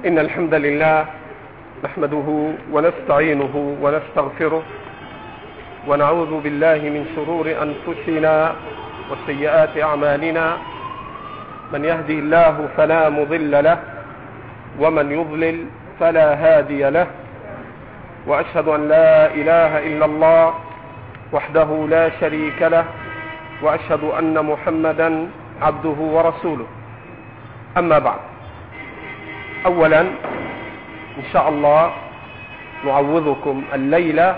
إن الحمد لله نحمده ونستعينه ونستغفره ونعوذ بالله من شرور أنفسنا وسيئات أعمالنا. من يهدي الله فلا مضل له ومن يضلل فلا هادي له، وأشهد أن لا إله إلا الله وحده لا شريك له، وأشهد أن محمدا عبده ورسوله. أما بعد، أولا إن شاء الله نعوضكم الليلة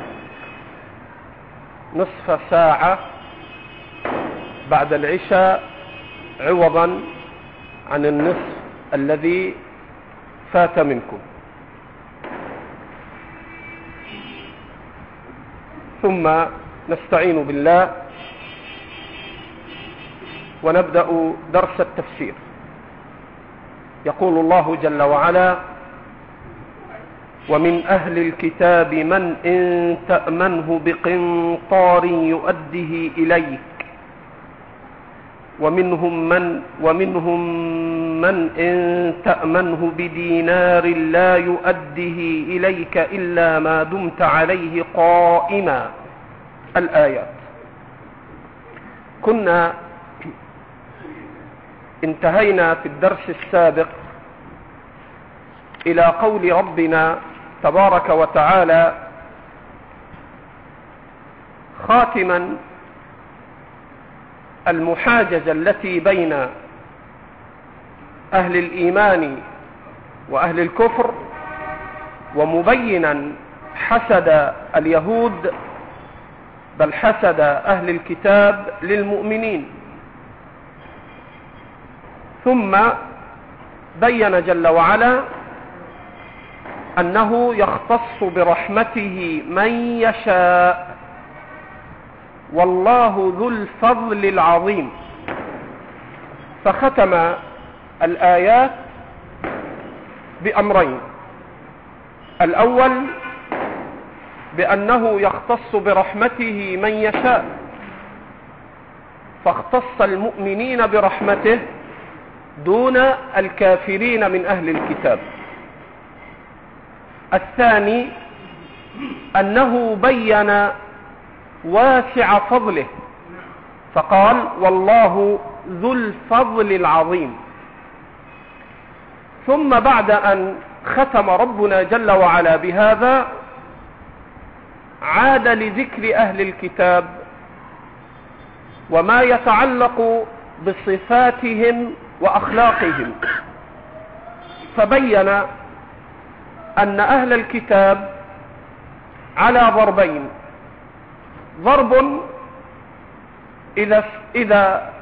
نصف ساعة بعد العشاء عوضا عن النصف الذي فات منكم. ثم نستعين بالله ونبدأ درس التفسير. يقول الله جل وعلا: ومن أهل الكتاب من إن تأمنه بقنطار يؤده إليك ومنهم من إن تأمنه بدينار لا يؤده إليك إلا ما دمت عليه قائما. الآيات. كنا انتهينا في الدرس السابق إلى قول ربنا تبارك وتعالى خاتما المحاججة التي بين أهل الإيمان وأهل الكفر، ومبينا حسد اليهود بل حسد أهل الكتاب للمؤمنين. ثم بين جل وعلا أنه يختص برحمته من يشاء، والله ذو الفضل العظيم. فختم الآيات بأمرين: الأول بأنه يختص برحمته من يشاء، فاختص المؤمنين برحمته دون الكافرين من أهل الكتاب. الثاني أنه بين واسع فضله، فقال: والله ذو الفضل العظيم. ثم بعد أن ختم ربنا جل وعلا بهذا عاد لذكر أهل الكتاب وما يتعلق بصفاتهم وأخلاقهم، فبين أن أهل الكتاب على ضربين: ضرب إذا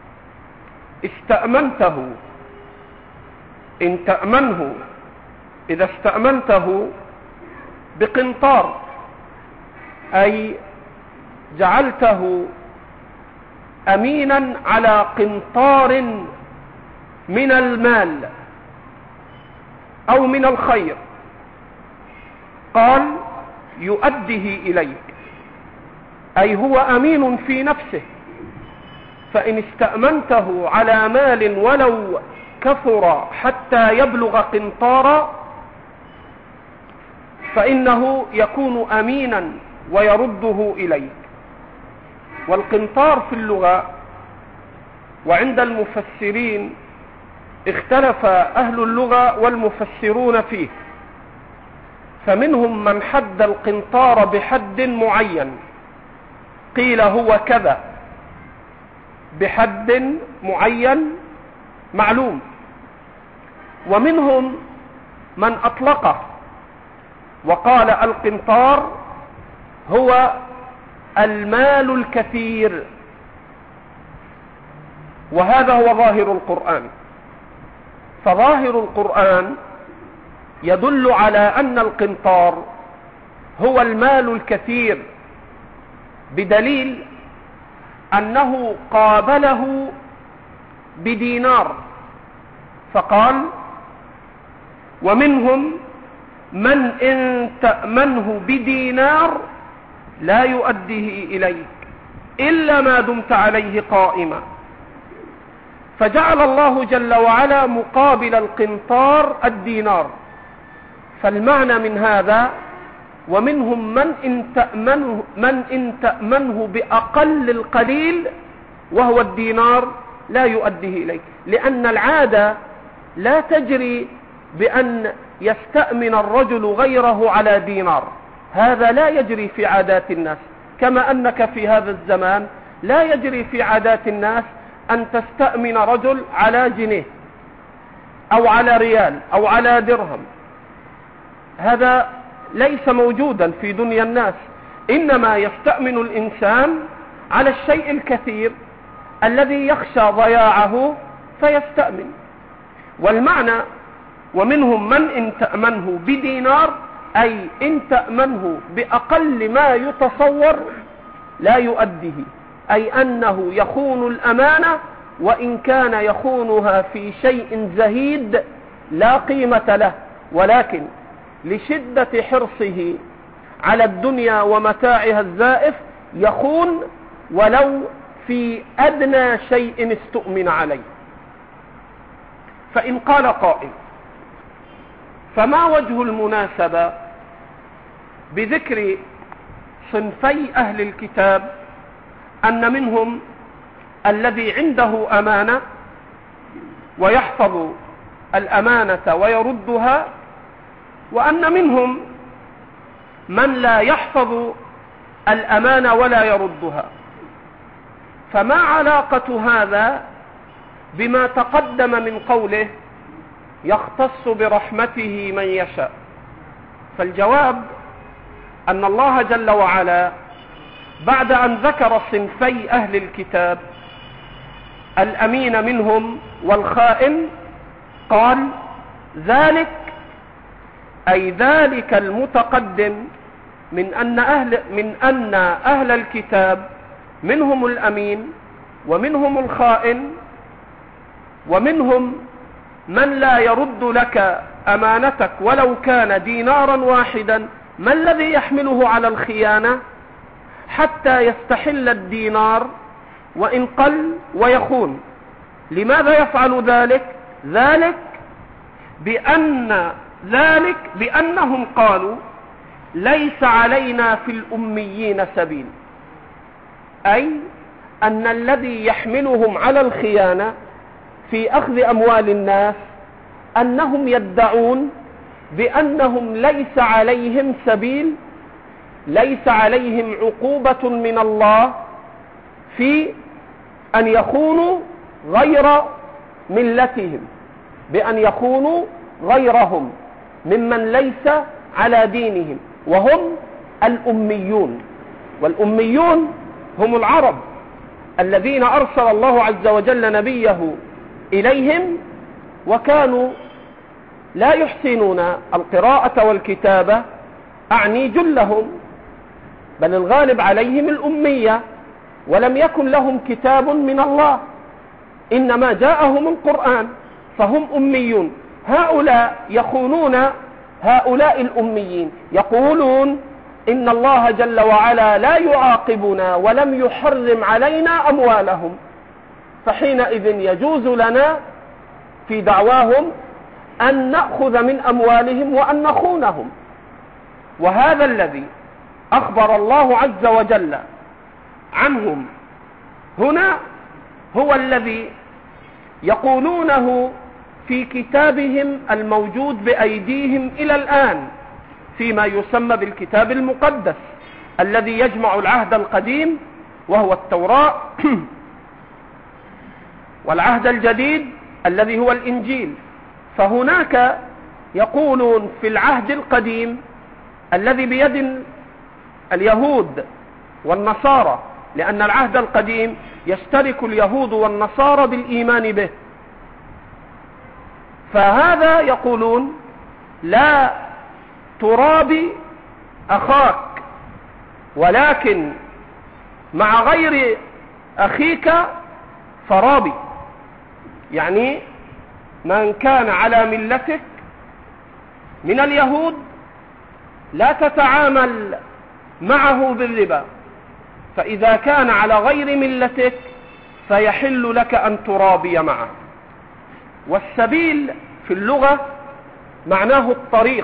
استأمنته إن تأمنه إذا استأمنته بقنطار، أي جعلته أمينا على قنطار من المال أو من الخير، قال يؤديه إليك، أي هو أمين في نفسه. فإن استأمنته على مال ولو كثر حتى يبلغ قنطارا فإنه يكون أمينا ويرده إليك. والقنطار في اللغة وعند المفسرين اختلف أهل اللغة والمفسرون فيه، فمنهم من حد القنطار بحد معين، قيل هو كذا، بحد معين معلوم. ومنهم من أطلقه وقال القنطار هو المال الكثير، وهذا هو ظاهر القرآن. فظاهر القرآن يدل على أن القنطار هو المال الكثير، بدليل أنه قابله بدينار، فقال: ومنهم من إن تأمنه بدينار لا يؤديه إليك إلا ما دمت عليه قائما. فجعل الله جل وعلا مقابل القنطار الدينار. فالمعنى من هذا: ومنهم من إن تأمنه بأقل القليل وهو الدينار لا يؤديه إليك، لأن العادة لا تجري بأن يستأمن الرجل غيره على دينار، هذا لا يجري في عادات الناس، كما أنك في هذا الزمان لا يجري في عادات الناس أن تستأمن رجل على جنيه أو على ريال أو على درهم، هذا ليس موجودا في دنيا الناس، إنما يستأمن الإنسان على الشيء الكثير الذي يخشى ضياعه فيستأمن. والمعنى: ومنهم من إن تأمنه بدينار، أي إن تأمنه بأقل ما يتصور لا يؤديه، أي أنه يخون الأمانة، وإن كان يخونها في شيء زهيد لا قيمة له، ولكن لشدة حرصه على الدنيا ومتاعها الزائف يخون ولو في أدنى شيء استؤمن عليه. فإن قال قائل: فما وجه المناسبة بذكر صنفي أهل الكتاب أن منهم الذي عنده أمانة ويحفظ الأمانة ويردها، وأن منهم من لا يحفظ الأمانة ولا يردها؟ فما علاقة هذا بما تقدم من قوله يختص برحمته من يشاء؟ فالجواب أن الله جل وعلا بعد أن ذكر صنفي أهل الكتاب الأمين منهم والخائن قال: ذلك أي ذلك المتقدم من أن أهل الكتاب منهم الأمين ومنهم الخائن ومنهم من لا يرد لك أمانتك ولو كان دينارا واحدا. ما الذي يحمله على الخيانة حتى يستحل الدينار وإن قل ويخون؟ لماذا يفعل ذلك؟ بأنهم قالوا: ليس علينا في الأميين سبيل، أي أن الذي يحملهم على الخيانة في أخذ أموال الناس أنهم يدعون بأنهم ليس عليهم سبيل، ليس عليهم عقوبة من الله في أن يخونوا غير ملتهم، بأن يخونوا غيرهم ممن ليس على دينهم، وهم الأميون. والأميون هم العرب الذين أرسل الله عز وجل نبيه إليهم، وكانوا لا يحسنون القراءة والكتابة، أعني جلهم، بل الغالب عليهم الأمية، ولم يكن لهم كتاب من الله، إنما جاءهم القرآن، فهم أميون. هؤلاء يخونون هؤلاء الأميين، يقولون إن الله جل وعلا لا يعاقبنا ولم يحرم علينا أموالهم، فحينئذ يجوز لنا في دعواهم أن نأخذ من أموالهم وأن نخونهم. وهذا الذي أخبر الله عز وجل عنهم هنا هو الذي يقولونه في كتابهم الموجود بأيديهم إلى الآن، فيما يسمى بالكتاب المقدس الذي يجمع العهد القديم وهو التوراة والعهد الجديد الذي هو الإنجيل. فهناك يقولون في العهد القديم الذي بيد اليهود والنصارى، لأن العهد القديم يشترك اليهود والنصارى بالإيمان به، فهذا يقولون: لا ترابي أخاك، ولكن مع غير أخيك فرابي، يعني من كان على ملتك من اليهود لا تتعامل معه بالربا، فإذا كان على غير ملتك فيحل لك أن ترابي معه. والسبيل في اللغة معناه الطريق،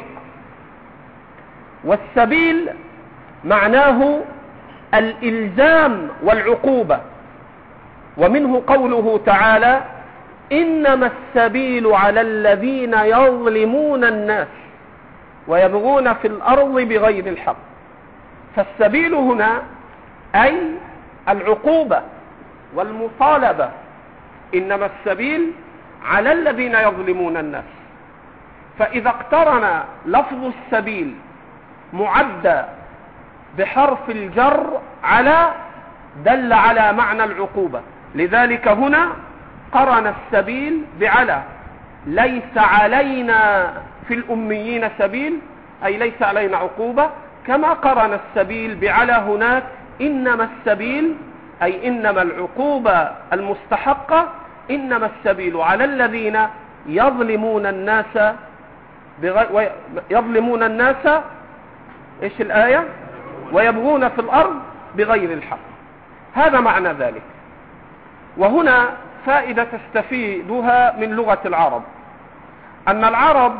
والسبيل معناه الإلزام والعقوبة، ومنه قوله تعالى: إنما السبيل على الذين يظلمون الناس ويبغون في الأرض بغير الحق. فالسبيل هنا أي العقوبة والمطالبة، إنما السبيل على الذين يظلمون الناس. فإذا اقترن لفظ السبيل معدى بحرف الجر على دل على معنى العقوبة، لذلك هنا قرن السبيل بعلى. ليس علينا في الأميين سبيل، أي ليس علينا عقوبة، كما قرن السبيل بعلى هناك. إنما السبيل أي إنما العقوبة المستحقة، إنما السبيل على الذين يظلمون الناس يظلمون الناس، إيش الآية؟ ويبغون في الأرض بغير الحق. هذا معنى ذلك. وهنا فائدة تستفيدها من لغة العرب، أن العرب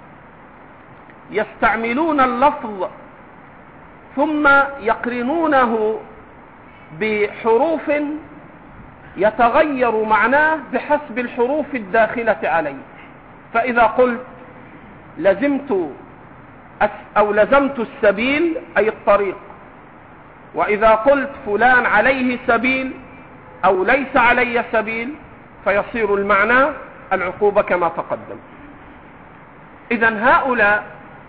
يستعملون اللفظ ثم يقرنونه بحروف يتغير معناه بحسب الحروف الداخلة عليه. فإذا قلت لزمت السبيل أي الطريق، وإذا قلت فلان عليه سبيل أو ليس علي سبيل فيصير المعنى العقوبة كما تقدم. إذن هؤلاء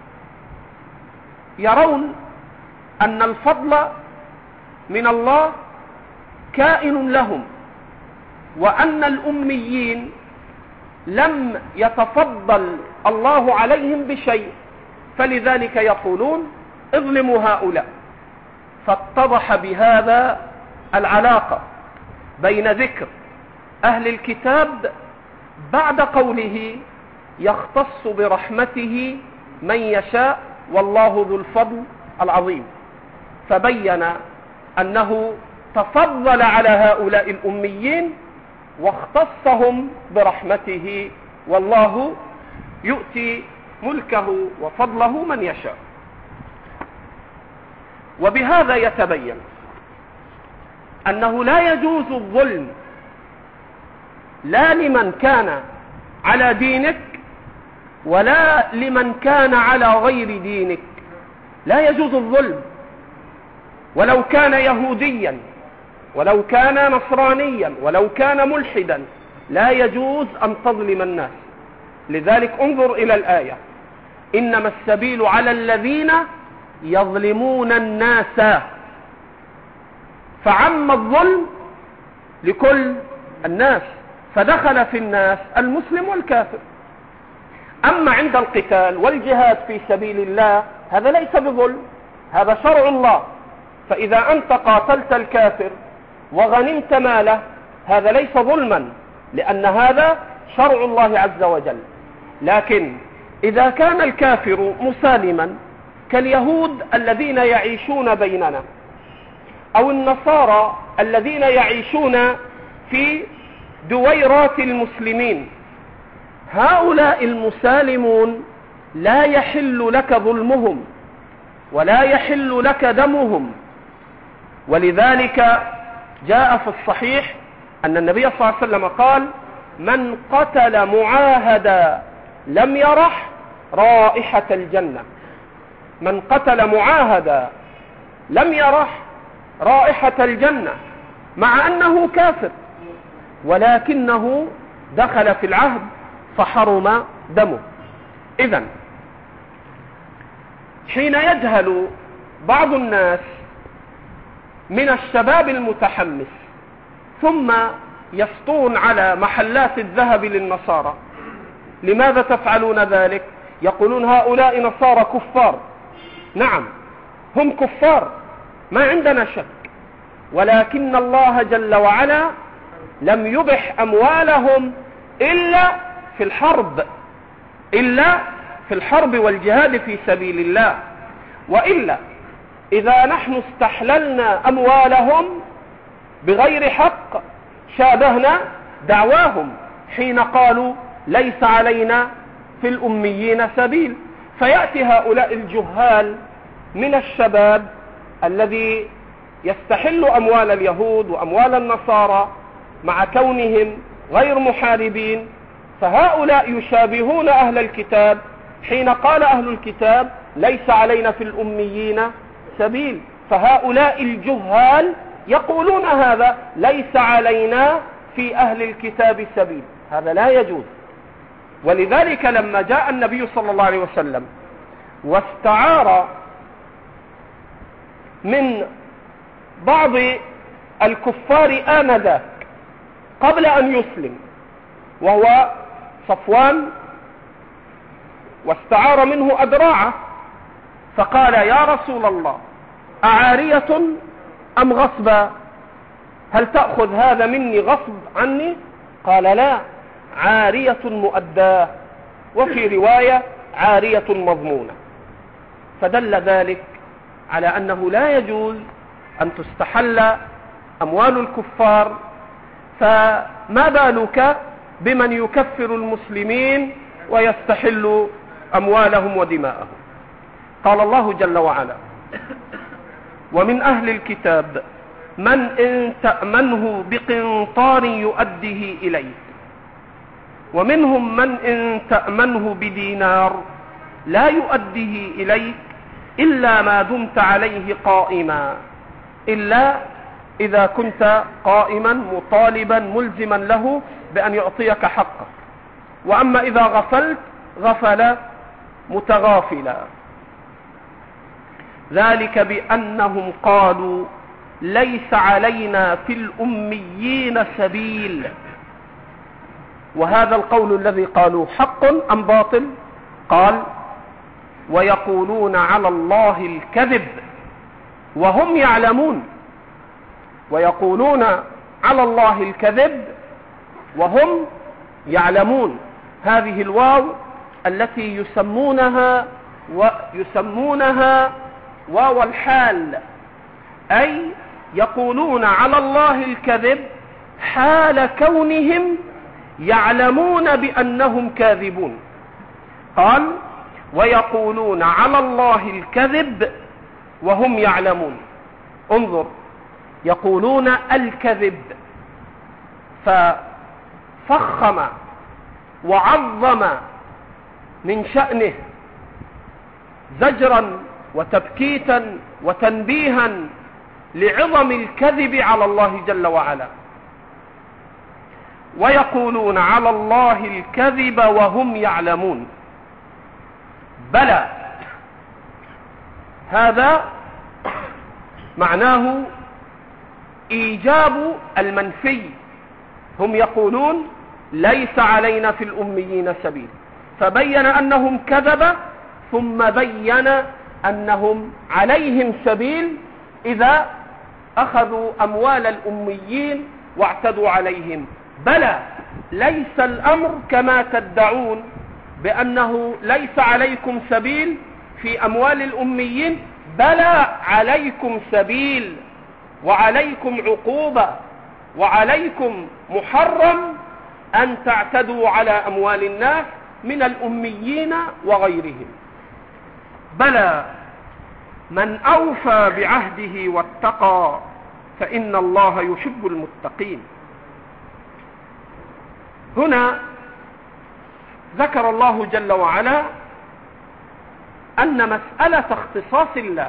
يرون أن الفضل من الله كائن لهم، وأن الأميين لم يتفضل الله عليهم بشيء، فلذلك يقولون اظلموا هؤلاء. فاتضح بهذا العلاقة بين ذكر أهل الكتاب بعد قوله يختص برحمته من يشاء والله ذو الفضل العظيم، فبين أنه تفضل على هؤلاء الأميين واختصهم برحمته، والله يؤتي ملكه وفضله من يشاء. وبهذا يتبين أنه لا يجوز الظلم لا لمن كان على دينك ولا لمن كان على غير دينك. لا يجوز الظلم، ولو كان يهوديا ولو كان نصرانيا ولو كان ملحدا، لا يجوز أن تظلم الناس. لذلك انظر إلى الآية: إنما السبيل على الذين يظلمون الناس، فعم الظلم لكل الناس، فدخل في الناس المسلم والكافر. أما عند القتال والجهاد في سبيل الله هذا ليس بظلم، هذا شرع الله. فإذا أنت قاتلت الكافر وغنمت ماله هذا ليس ظلما، لأن هذا شرع الله عز وجل. لكن إذا كان الكافر مسالما كاليهود الذين يعيشون بيننا أو النصارى الذين يعيشون في دويرات المسلمين، هؤلاء المسالمون لا يحل لك ظلمهم ولا يحل لك دمهم. ولذلك جاء في الصحيح أن النبي صلى الله عليه وسلم قال: من قتل معاهدا لم يرح رائحة الجنة. من قتل معاهدا لم يرح رائحة الجنة، مع أنه كافر ولكنه دخل في العهد فحرم دمه. إذن حين يجهل بعض الناس من الشباب المتحمس ثم يسطون على محلات الذهب للنصارى: لماذا تفعلون ذلك؟ يقولون هؤلاء نصارى كفار. نعم هم كفار، ما عندنا شك، ولكن الله جل وعلا لم يبح أموالهم إلا في الحرب والجهاد في سبيل الله. وإلا إذا نحن استحللنا أموالهم بغير حق شابهنا دعواهم حين قالوا ليس علينا في الأميين سبيل. فيأتي هؤلاء الجهال من الشباب الذي يستحل أموال اليهود وأموال النصارى مع كونهم غير محاربين، فهؤلاء يشابهون أهل الكتاب حين قال أهل الكتاب ليس علينا في الأميين سبيل. فهؤلاء الجهال يقولون هذا ليس علينا في أهل الكتاب سبيل، هذا لا يجوز. ولذلك لما جاء النبي صلى الله عليه وسلم واستعار من بعض الكفار آنذاك قبل أن يسلم وهو صفوان، واستعار منه أدراعه، فقال يا رسول الله أعارية أم غصبا؟ هل تأخذ هذا مني غصب عني؟ قال لا، عارية مؤداة، وفي رواية عارية مضمونة. فدل ذلك على أنه لا يجوز أن تستحل أموال الكفار، فما بالك بمن يكفر المسلمين ويستحل أموالهم ودماءهم. قال الله جل وعلا ومن أهل الكتاب من إن تأمنه بقنطار يؤديه إليك ومنهم من إن تأمنه بدينار لا يؤديه إليك إلا ما دمت عليه قائما، إلا إذا كنت قائما مطالبا ملزما له بأن يعطيك حقك، وأما إذا غفلت غفل متغافلا. ذلك بأنهم قالوا ليس علينا في الأميين سبيل. وهذا القول الذي قالوا حق أم باطل؟ قال ويقولون على الله الكذب وهم يعلمون. ويقولون على الله الكذب وهم يعلمون، هذه الواو التي يسمونها واو الحال، أي يقولون على الله الكذب حال كونهم يعلمون بأنهم كاذبون. قال ويقولون على الله الكذب وهم يعلمون. انظر، يقولون الكذب، ففخم وعظم من شأنه زجرا وتبكيتا وتنبيها لعظم الكذب على الله جل وعلا. ويقولون على الله الكذب وهم يعلمون. بلى، هذا معناه إيجاب المنفي. هم يقولون ليس علينا في الأميين سبيل، فبين أنهم كذب، ثم بين أنهم عليهم سبيل إذا أخذوا أموال الأميين واعتدوا عليهم. بلى، ليس الأمر كما تدعون بأنه ليس عليكم سبيل في أموال الأميين، بلى عليكم سبيل وعليكم عقوبة وعليكم محرم أن تعتدوا على أموال الناس من الأميين وغيرهم. بلى من أوفى بعهده واتقى فإن الله يحب المتقين. هنا ذكر الله جل وعلا أن مسألة اختصاص الله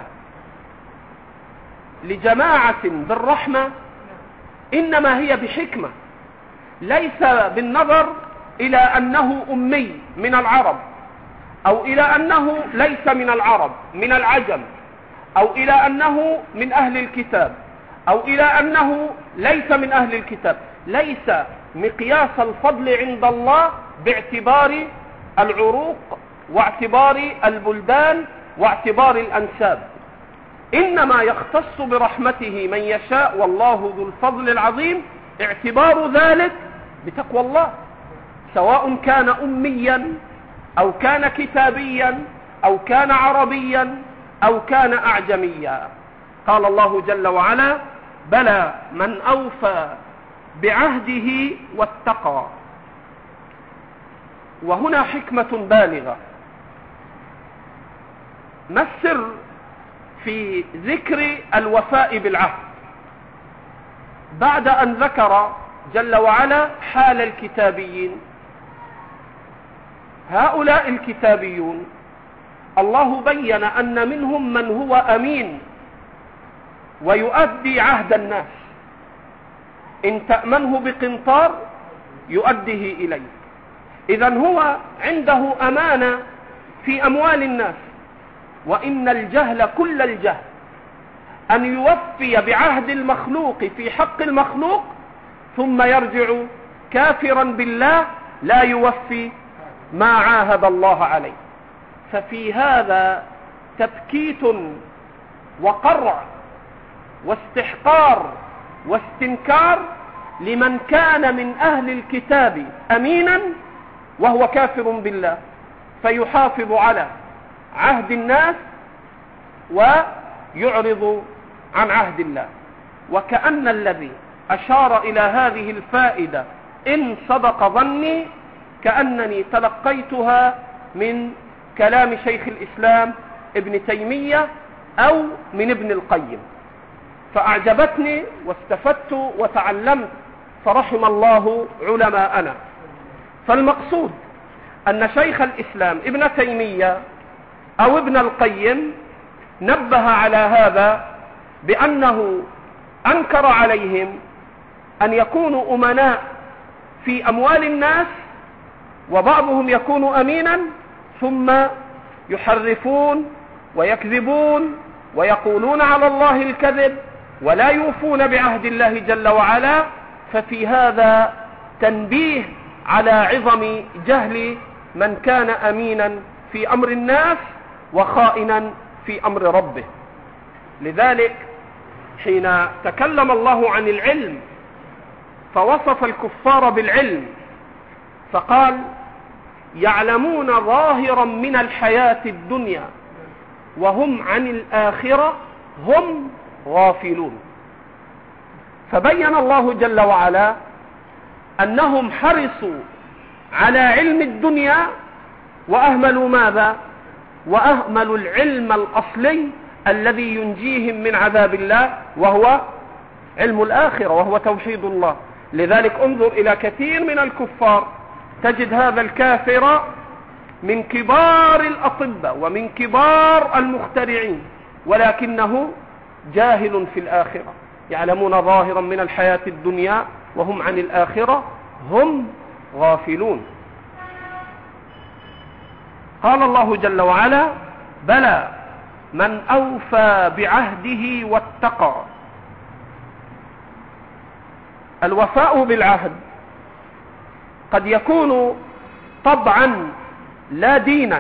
لجماعة بالرحمة إنما هي بحكمة، ليس بالنظر إلى أنه أمي من العرب، أو إلى أنه ليس من العرب من العجم، أو إلى أنه من أهل الكتاب، أو إلى أنه ليس من أهل الكتاب. ليس مقياس الفضل عند الله باعتبار العروق واعتبار البلدان واعتبار الأنساب، إنما يختص برحمته من يشاء، والله ذو الفضل العظيم. اعتبار ذلك بتقوى الله، سواء كان أميا أو كان كتابيا أو كان عربيا أو كان أعجميا. قال الله جل وعلا بلى من أوفى بعهده واتقى. وهنا حكمة بالغة. ما السر في ذكر الوفاء بالعهد بعد أن ذكر جل وعلا حال الكتابيين؟ هؤلاء الكتابيون الله بين أن منهم من هو أمين ويؤدي عهد الناس، إن تأمنه بقنطار يؤديه إليه. إذن هو عنده أمانة في أموال الناس. وإن الجهل كل الجهل أن يوفي بعهد المخلوق في حق المخلوق ثم يرجع كافرا بالله لا يوفي ما عاهد الله عليه. ففي هذا تبكيت وقرع واستحقار واستنكار لمن كان من أهل الكتاب أمينا وهو كافر بالله، فيحافظ على عهد الناس ويعرض عن عهد الله. وكأن الذي أشار إلى هذه الفائدة إن صدق ظني كأنني تلقيتها من كلام شيخ الإسلام ابن تيمية أو من ابن القيم، فأعجبتني واستفدت وتعلمت، فرحم الله علماءنا. فالمقصود أن شيخ الإسلام ابن تيمية أو ابن القيم نبه على هذا بأنه أنكر عليهم أن يكونوا أمناء في أموال الناس، وبعضهم يكون أمينا ثم يحرفون ويكذبون ويقولون على الله الكذب ولا يوفون بعهد الله جل وعلا. ففي هذا تنبيه على عظم جهل من كان أمينا في أمر الناس وخائنا في أمر ربه. لذلك حين تكلم الله عن العلم فوصف الكفار بالعلم فقال: يعلمون ظاهرا من الحياة الدنيا وهم عن الآخرة هم غافلون. فبين الله جل وعلا أنهم حرصوا على علم الدنيا وأهملوا ماذا؟ وأهملوا العلم الأصلي الذي ينجيهم من عذاب الله، وهو علم الآخرة، وهو توحيد الله. لذلك انظر إلى كثير من الكفار تجد هذا الكافر من كبار الأطباء ومن كبار المخترعين، ولكنه جاهل في الآخرة. يعلمون ظاهرا من الحياة الدنيا وهم عن الآخرة هم غافلون. قال الله جل وعلا: بلى من أوفى بعهده واتقى. الوفاء بالعهد قد يكون طبعا لا دينا.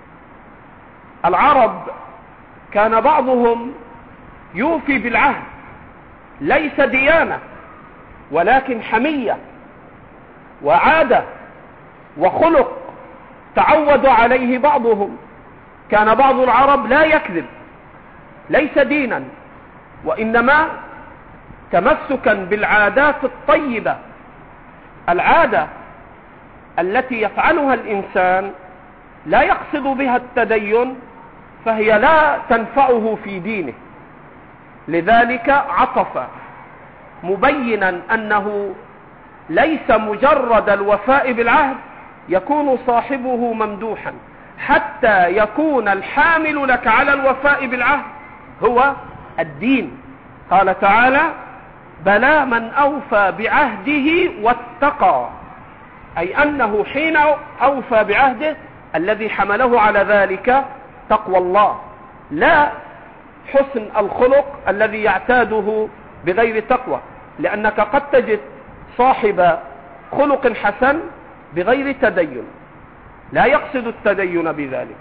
العرب كان بعضهم يوفي بالعهد ليس ديانة ولكن حمية وعادة وخلق تعود عليه بعضهم. كان بعض العرب لا يكذب ليس دينا وإنما تمسكا بالعادات الطيبة. العادة التي يفعلها الإنسان لا يقصد بها التدين فهي لا تنفعه في دينه. لذلك عطف مبينا أنه ليس مجرد الوفاء بالعهد يكون صاحبه ممدوحا، حتى يكون الحامل لك على الوفاء بالعهد هو الدين. قال تعالى: بلى من أوفى بعهده واتقى، أي أنه حين أوفى بعهده الذي حمله على ذلك تقوى الله، لا حسن الخلق الذي يعتاده بغير تقوى. لأنك قد تجد صاحب خلق حسن بغير تدين لا يقصد التدين بذلك.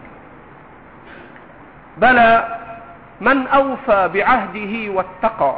بلى من أوفى بعهده واتقى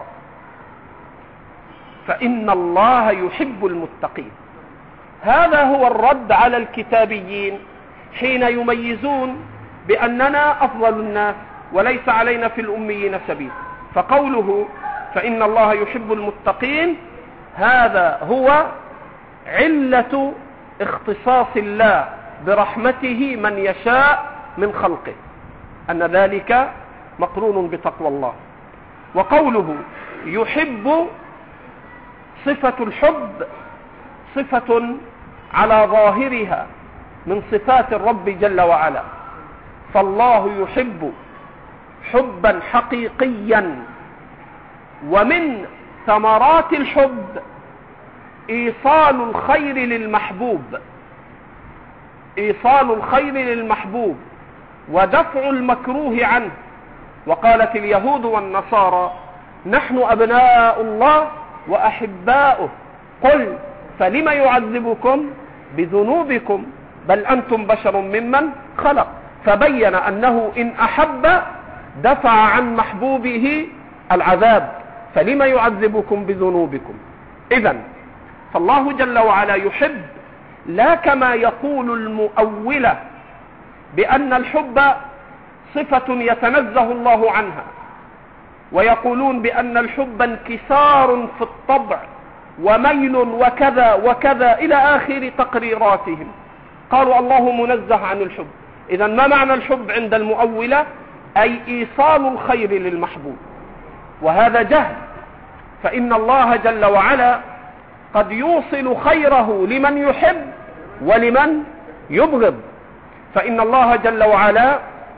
فإن الله يحب المتقين. هذا هو الرد على الكتابيين حين يميزون بأننا أفضل الناس وليس علينا في الأميين سبيل. فقوله فإن الله يحب المتقين هذا هو علة اختصاص الله برحمته من يشاء من خلقه، أن ذلك مقرون بتقوى الله. وقوله يحب، صفة الحب صفة على ظاهرها من صفات الرب جل وعلا، فالله يحب حبا حقيقيا. ومن ثمرات الحب إيصال الخير للمحبوب، إيصال الخير للمحبوب ودفع المكروه عنه. وقالت اليهود والنصارى نحن أبناء الله وأحباؤه، قل فلم يعذبكم بذنوبكم بل أنتم بشر ممن خلق. فبين أنه إن أحب دفع عن محبوبه العذاب، فلم يعذبكم بذنوبكم. إذن فالله جل وعلا يحب، لا كما يقول المؤولة بأن الحب صفة يتنزه الله عنها، ويقولون بأن الحب انكسار في الطبع وميل وكذا وكذا إلى آخر تقريراتهم. قالوا الله منزه عن الحب. إذن ما معنى الحب عند المؤولة؟ أي إيصال الخير للمحبوب، وهذا جهل. فإن الله جل وعلا قد يوصل خيره لمن يحب ولمن يبغض. فإن الله جل وعلا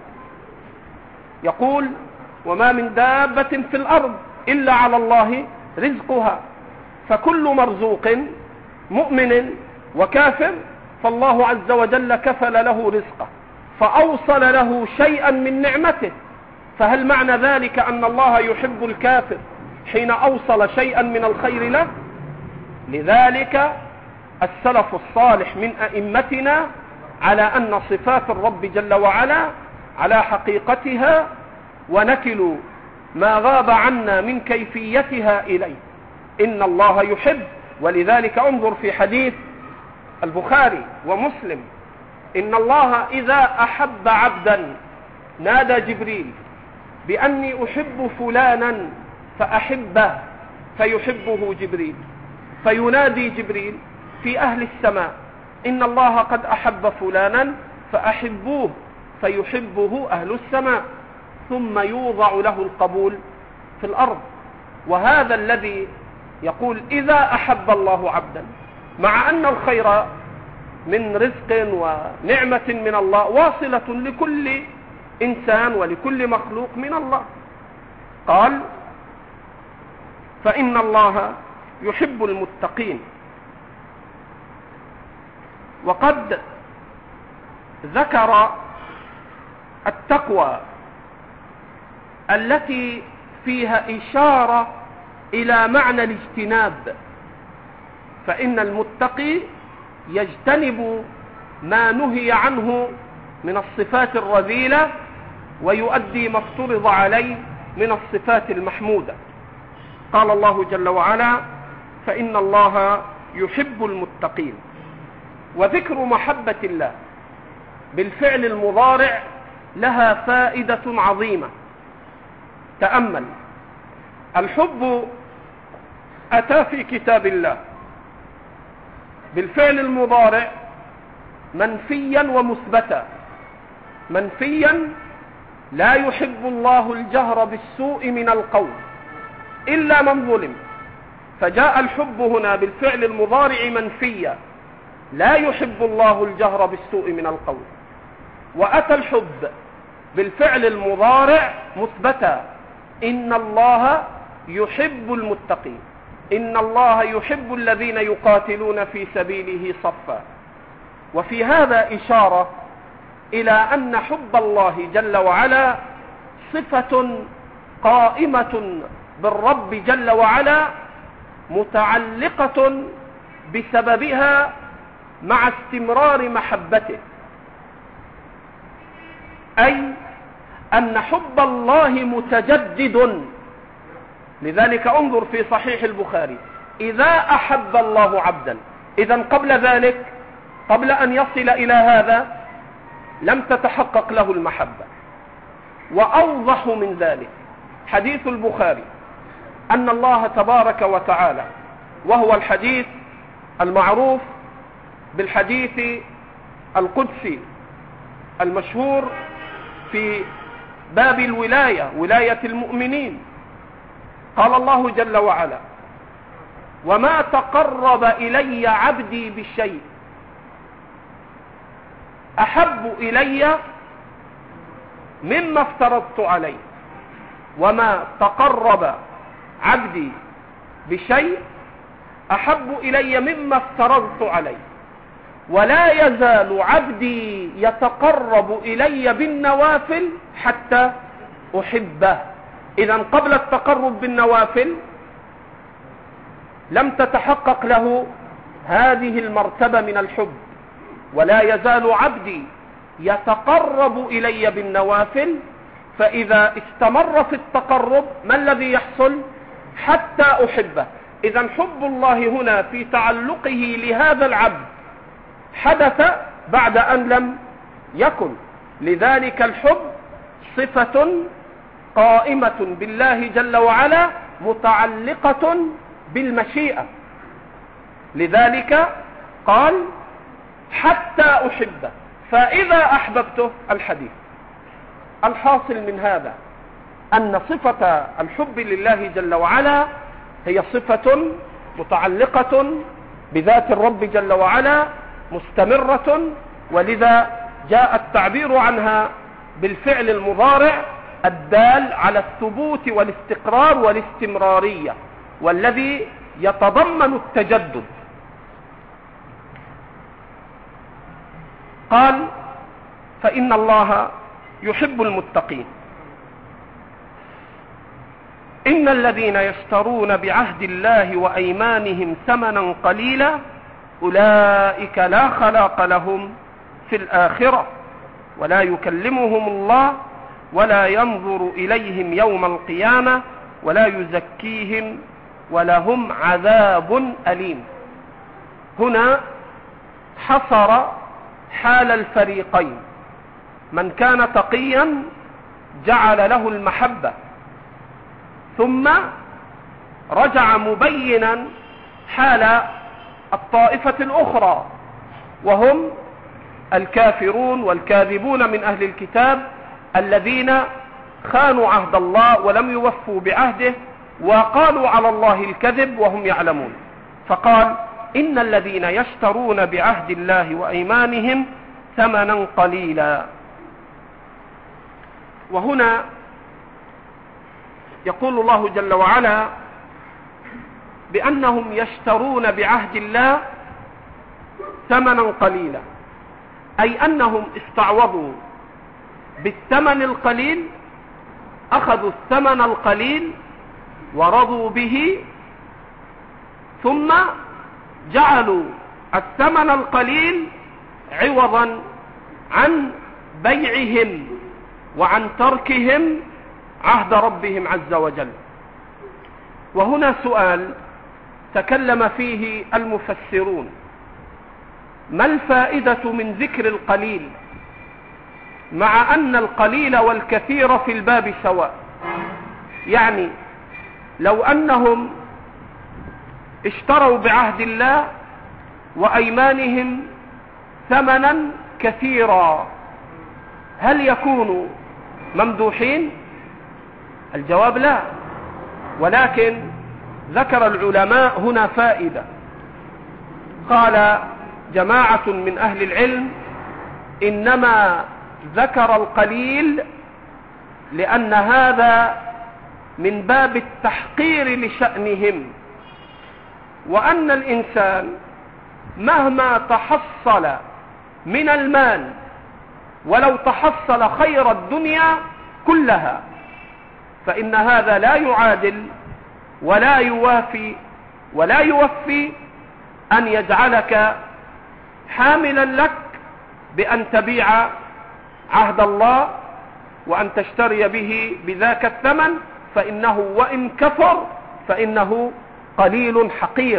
يقول وما من دابة في الأرض إلا على الله رزقها. فكل مرزوق مؤمن وكافر فالله عز وجل كفل له رزقه، فأوصل له شيئا من نعمته. فهل معنى ذلك أن الله يحب الكافر حين أوصل شيئا من الخير له؟ لذلك السلف الصالح من أئمتنا على أن صفات الرب جل وعلا على حقيقتها، ونكل ما غاب عنا من كيفيتها إليه. إن الله يحب. ولذلك انظر في حديث البخاري ومسلم، إن الله إذا أحب عبدا نادى جبريل بأني أحب فلانا فأحبه، فيحبه جبريل، فينادي جبريل في أهل السماء إن الله قد أحب فلانا فأحبوه، فيحبه أهل السماء، ثم يوضع له القبول في الأرض. وهذا الذي يقول إذا أحب الله عبدا، مع أن الخير من رزق ونعمة من الله واصلة لكل إنسان ولكل مخلوق من الله. قال فإن الله يحب المتقين. وقد ذكر التقوى التي فيها إشارة إلى معنى الاجتناب، فإن المتقي يجتنب ما نهي عنه من الصفات الرذيلة ويؤدي ما افترض عليه من الصفات المحمودة. قال الله جل وعلا فإن الله يحب المتقين. وذكر محبة الله بالفعل المضارع لها فائدة عظيمة. تأمل، الحب أتى في كتاب الله بالفعل المضارع منفيا ومثبتا. منفيا لا يحب الله الجهر بالسوء من القول إلا من ظلم، فجاء الحب هنا بالفعل المضارع منفيا، لا يحب الله الجهر بالسوء من القول. وأتى الحب بالفعل المضارع مثبتا، إن الله يحب المتقين، إن الله يحب الذين يقاتلون في سبيله صفا. وفي هذا إشارة إلى أن حب الله جل وعلا صفة قائمة بالرب جل وعلا متعلقة بسببها مع استمرار محبته، أي أن حب الله متجدد. لذلك انظر في صحيح البخاري إذا أحب الله عبدا، إذن قبل ذلك قبل أن يصل إلى هذا لم تتحقق له المحبة. وأوضح من ذلك حديث البخاري أن الله تبارك وتعالى وهو الحديث المعروف بالحديث القدسي المشهور في باب الولاية، ولاية المؤمنين. قال الله جل وعلا: وما تقرب إلي عبدي بشيء أحب إلي مما افترضت عليه. وما تقرب عبدي بشيء أحب إلي مما افترضت عليه، ولا يزال عبدي يتقرب إلي بالنوافل حتى أحبه. إذن قبل التقرب بالنوافل لم تتحقق له هذه المرتبة من الحب. ولا يزال عبدي يتقرب إلي بالنوافل، فإذا استمر في التقرب ما الذي يحصل؟ حتى أحبه. إذن حب الله هنا في تعلقه لهذا العبد حدث بعد أن لم يكن. لذلك الحب صفة قائمة بالله جل وعلا متعلقة بالمشيئة. لذلك قال: حتى أحبه. فإذا أحببته الحديث. الحاصل من هذا أن صفة الحب لله جل وعلا هي صفة متعلقة بذات الرب جل وعلا مستمرة، ولذا جاء التعبير عنها بالفعل المضارع الدال على الثبوت والاستقرار والاستمرارية، والذي يتضمن التجدد. قال: فإن الله يحب المتقين. إن الذين يشترون بعهد الله وأيمانهم ثمنا قليلا أولئك لا خلاق لهم في الآخرة ولا يكلمهم الله ولا ينظر إليهم يوم القيامة ولا يزكيهم ولهم عذاب أليم. هنا حصر حال الفريقين: من كان تقيا جعل له المحبة، ثم رجع مبينا حال الطائفة الأخرى وهم الكافرون والكاذبون من أهل الكتاب الذين خانوا عهد الله ولم يوفوا بعهده وقالوا على الله الكذب وهم يعلمون. فقال: إن الذين يشترون بعهد الله وأيمانهم ثمنا قليلا. وهنا يقول الله جل وعلا بأنهم يشترون بعهد الله ثمنا قليلا، أي أنهم استعوضوا بالثمن القليل، أخذوا الثمن القليل ورضوا به، ثم جعلوا الثمن القليل عوضا عن بيعهم وعن تركهم عهد ربهم عز وجل. وهنا سؤال تكلم فيه المفسرون: ما الفائدة من ذكر القليل مع أن القليل والكثير في الباب سواء؟ يعني لو أنهم اشتروا بعهد الله وأيمانهم ثمنا كثيرا هل يكونوا ممدوحين؟ الجواب لا. ولكن ذكر العلماء هنا فائدة. قال جماعة من أهل العلم: إنما ذكر القليل لأن هذا من باب التحقير لشأنهم، وأن الإنسان مهما تحصل من المال ولو تحصل خير الدنيا كلها فإن هذا لا يعادل ولا يوافي ولا يوفي أن يجعلك حاملا لك بأن تبيع عهد الله وأن تشتري به بذاك الثمن، فإنه وإن كثر فإنه قليل حقير.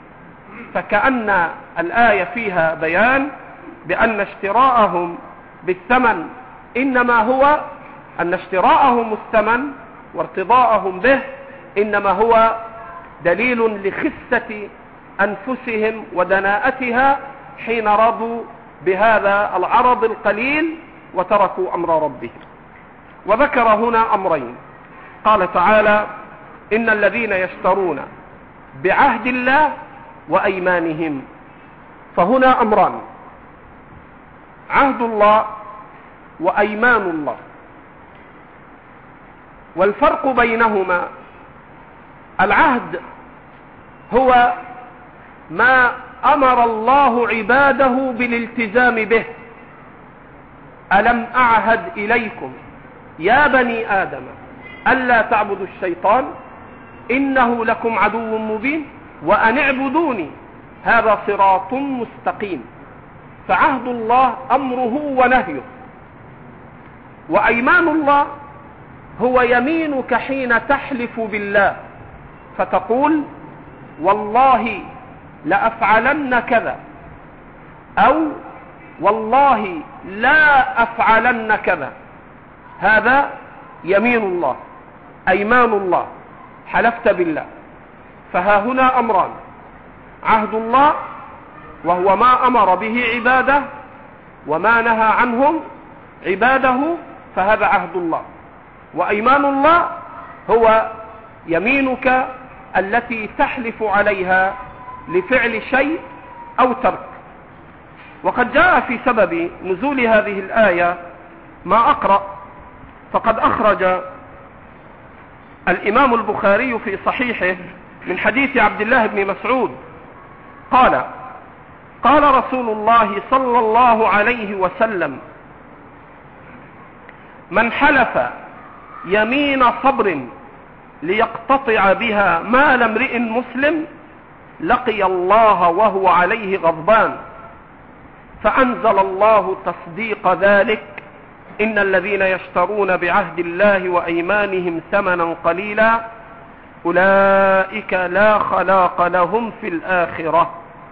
فكأن الآية فيها بيان بأن اشتراءهم بالثمن إنما هو أن اشتراءهم الثمن وارتضاءهم به إنما هو دليل لخسة أنفسهم ودناءتها حين رضوا بهذا العرض القليل وتركوا أمر ربهم. وذكر هنا أمرين، قال تعالى: إن الذين يشترون بعهد الله وأيمانهم. فهنا أمران: عهد الله وأيمان الله. والفرق بينهما: العهد هو ما أمر الله عباده بالالتزام به. ألم أعهد إليكم يا بني آدم ألا تعبدوا الشيطان إنه لكم عدو مبين وأن اعبدوني هذا صراط مستقيم. فعهد الله أمره ونهيه. وأيمان الله هو يمينك حين تحلف بالله فتقول: والله لأفعلن كذا، أو والله لا أفعلن كذا. هذا يمين الله، أيمان الله، حلفت بالله. فها هنا أمران: عهد الله وهو ما أمر به عباده وما نهى عنهم عباده، فهذا عهد الله. وأيمان الله هو يمينك التي تحلف عليها لفعل شيء أو ترك. وقد جاء في سبب نزول هذه الآية ما أقرأ. فقد أخرج الإمام البخاري في صحيحه من حديث عبد الله بن مسعود قال: قال رسول الله صلى الله عليه وسلم: من حلف يمين صبر ليقتطع بها مال امرئ مسلم لقي الله وهو عليه غضبان. فأنزل الله تصديق ذلك: إن الذين يشترون بعهد الله وأيمانهم ثمنا قليلا أولئك لا خلاق لهم في الآخرة.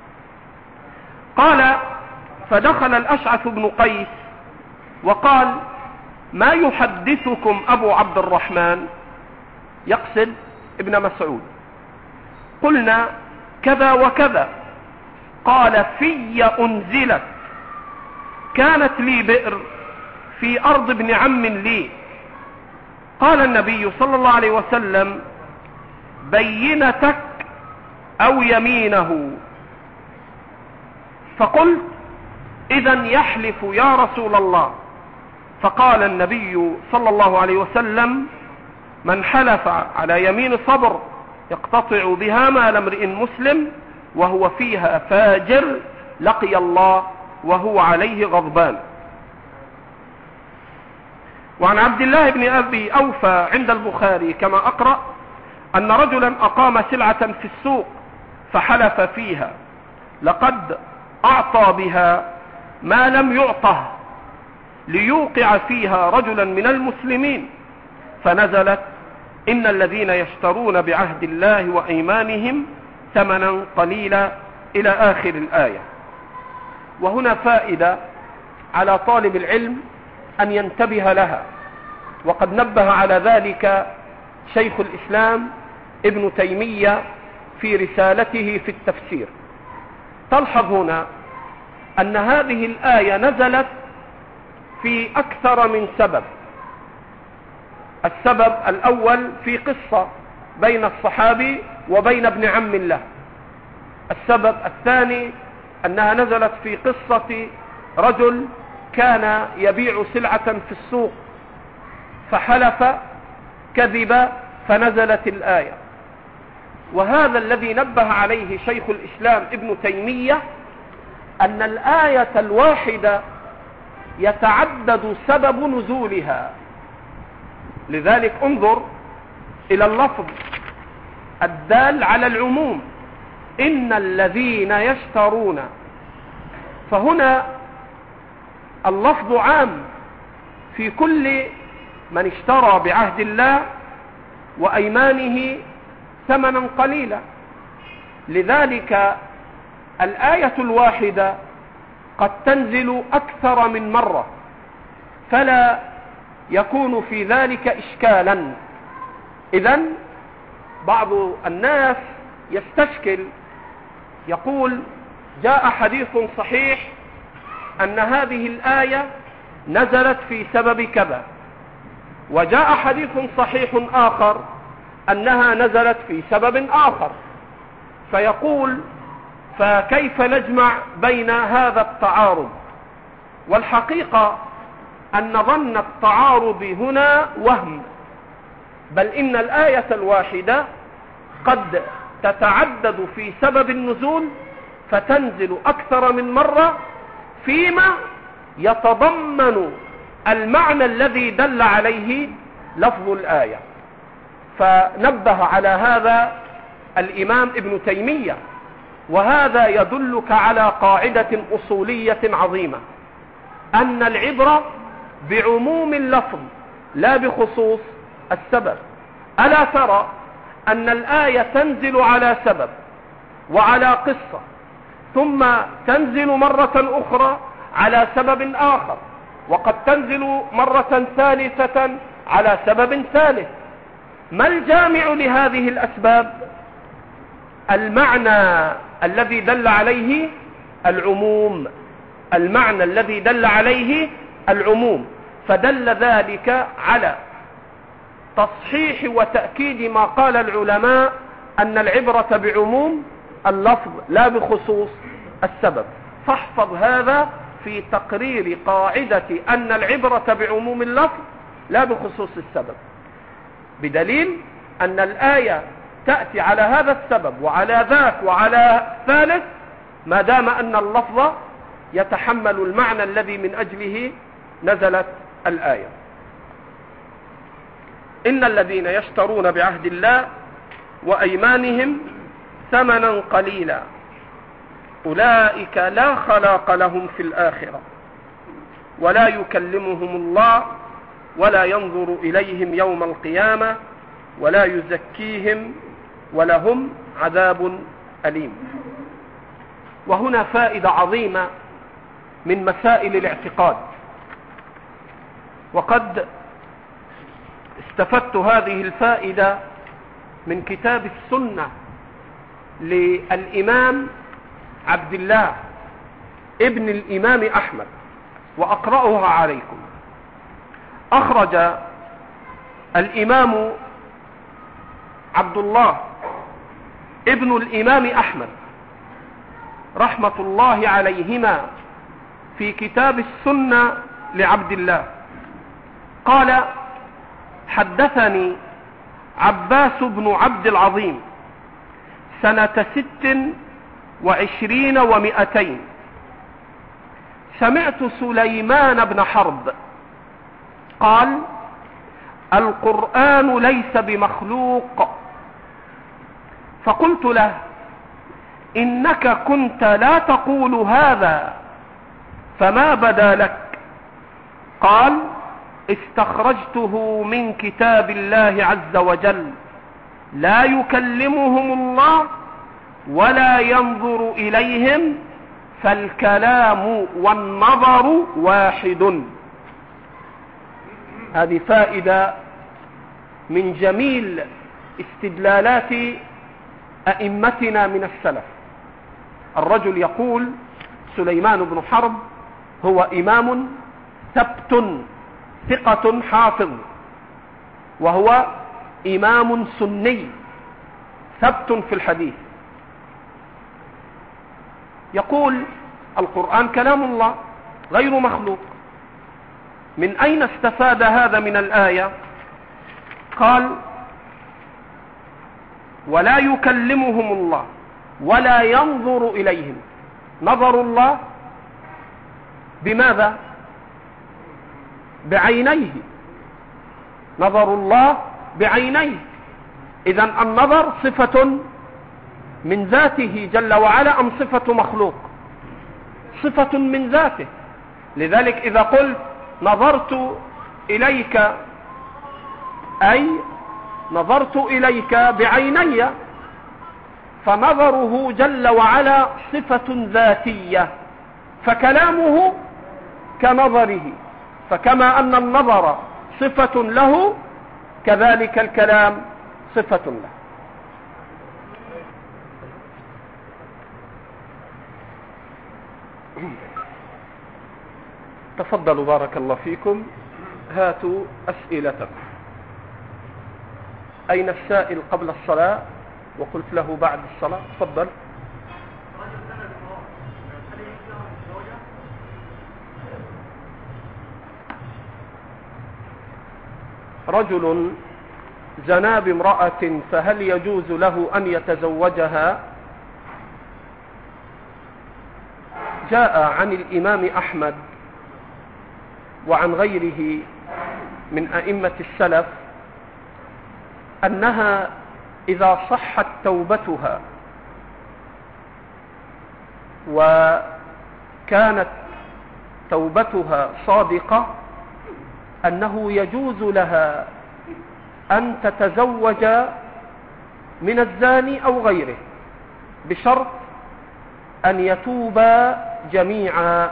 قال: فدخل الأشعث بن قيس وقال: ما يحدثكم أبو عبد الرحمن؟ يقصد ابن مسعود. قلنا: كذا وكذا. قال: في أنزلت، كانت لي بئر في أرض ابن عم لي. قال النبي صلى الله عليه وسلم: بينتك أو يمينه. فقلت: إذن يحلف يا رسول الله. فقال النبي صلى الله عليه وسلم: من حلف على يمين صبر يقتطع بها مال امرئ مسلم وهو فيها فاجر لقي الله وهو عليه غضبان. وعن عبد الله بن أبي أوفى عند البخاري كما أقرأ أن رجلا أقام سلعة في السوق فحلف فيها لقد أعطى بها ما لم يعطه ليوقع فيها رجلا من المسلمين، فنزلت: إن الذين يشترون بعهد الله وأيمانهم ثمنا قليلا إلى آخر الآية. وهنا فائدة على طالب العلم أن ينتبه لها، وقد نبه على ذلك شيخ الإسلام ابن تيمية في رسالته في التفسير. تلحظ هنا أن هذه الآية نزلت في أكثر من سبب. السبب الأول في قصة بين الصحابي وبين ابن عم له. السبب الثاني أنها نزلت في قصة رجل كان يبيع سلعة في السوق فحلف كذب فنزلت الآية. وهذا الذي نبه عليه شيخ الإسلام ابن تيمية، أن الآية الواحدة يتعدد سبب نزولها. لذلك انظر إلى اللفظ الدال على العموم: إن الذين يشترون. فهنا اللفظ عام في كل من اشترى بعهد الله وأيمانه ثمنا قليلا. لذلك الآية الواحدة قد تنزل أكثر من مرة، فلا يكون في ذلك إشكالا. إذن بعض الناس يستشكل يقول جاء حديث صحيح أن هذه الآية نزلت في سبب كذا، وجاء حديث صحيح آخر أنها نزلت في سبب آخر، فيقول فكيف نجمع بين هذا التعارض؟ والحقيقة أن ظن التعارض هنا وهم، بل إن الآية الواحدة قد تتعدد في سبب النزول فتنزل أكثر من مرة فيما يتضمن المعنى الذي دل عليه لفظ الآية. فنبه على هذا الإمام ابن تيمية، وهذا يدلك على قاعدة أصولية عظيمة، أن العبرة بعموم اللفظ لا بخصوص السبب. ألا ترى أن الآية تنزل على سبب وعلى قصة، ثم تنزل مرة أخرى على سبب آخر، وقد تنزل مرة ثالثة على سبب ثالث. ما الجامع لهذه الأسباب؟ المعنى الذي دل عليه العموم، المعنى الذي دل عليه العموم، فدل ذلك على تصحيح وتأكيد ما قال العلماء أن العبرة بعموم اللفظ لا بخصوص السبب. فاحفظ هذا في تقرير قاعدة أن العبرة بعموم اللفظ لا بخصوص السبب، بدليل أن الآية تأتي على هذا السبب وعلى ذاك وعلى ثالث، ما دام أن اللفظ يتحمل المعنى الذي من أجله نزلت الآية. إن الذين يشترون بعهد الله وأيمانهم ثمنا قليلا أولئك لا خلاق لهم في الآخرة ولا يكلمهم الله ولا ينظر إليهم يوم القيامة ولا يزكيهم ولهم عذاب أليم. وهنا فائدة عظيمة من مسائل الاعتقاد، وقد استفدت هذه الفائدة من كتاب السنة للإمام عبد الله ابن الإمام أحمد، وأقرأها عليكم. أخرج الإمام عبد الله ابن الإمام أحمد رحمة الله عليهما في كتاب السنة لعبد الله قال: حدثني عباس بن عبد العظيم سنة 26 و200 سمعت سليمان بن حرب قال: القرآن ليس بمخلوق. فقلت له: إنك كنت لا تقول هذا فما بدا لك؟ قال: استخرجته من كتاب الله عز وجل لا يكلمهم الله ولا ينظر إليهم فالكلام والنظر واحد. هذه فائدة من جميل استدلالات أئمتنا من السلف. الرجل يقول: سليمان بن حرب هو إمام ثبت ثقة حافظ، وهو إمام سني ثبت في الحديث. يقول: القرآن كلام الله غير مخلوق. من أين استفاد هذا من الآية؟ قال: ولا يكلمهم الله ولا ينظر إليهم. نظر الله بماذا؟ بعينيه. نظر الله بعينيه. إذن النظر صفة من ذاته جل وعلا أم صفة مخلوق؟ صفة من ذاته. لذلك إذا قلت نظرت إليك أي نظرت إليك بعيني، فنظره جل وعلا صفة ذاتية، فكلامه كنظره. فكما أن النظر صفة له كذلك الكلام صفة له. تفضلوا بارك الله فيكم، هاتوا أسئلتكم. أين السائل قبل الصلاة وقلت له بعد الصلاة؟ تفضل. رجل زنى بامرأة فهل يجوز له أن يتزوجها؟ جاء عن الإمام أحمد وعن غيره من أئمة السلف أنها إذا صحت توبتها وكانت توبتها صادقة أنه يجوز لها أن تتزوج من الزاني أو غيره بشرط أن يتوبا جميعا،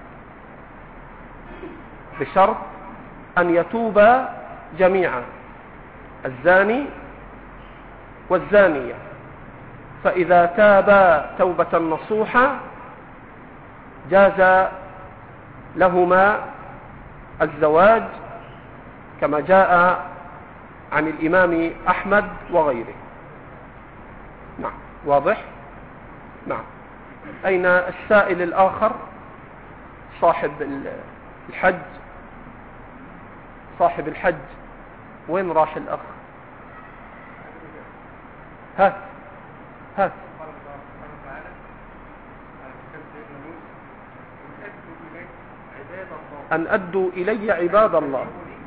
بشرط أن يتوبا جميعا الزاني والزانية، فإذا تابا توبة نصوحة جاز لهما الزواج كما جاء عن الإمام أحمد وغيره. نعم واضح؟ نعم. أين السائل الآخر صاحب الحج؟ صاحب الحج وين راح الأخ؟ هات هات. أن أدوا إلي عباد الله.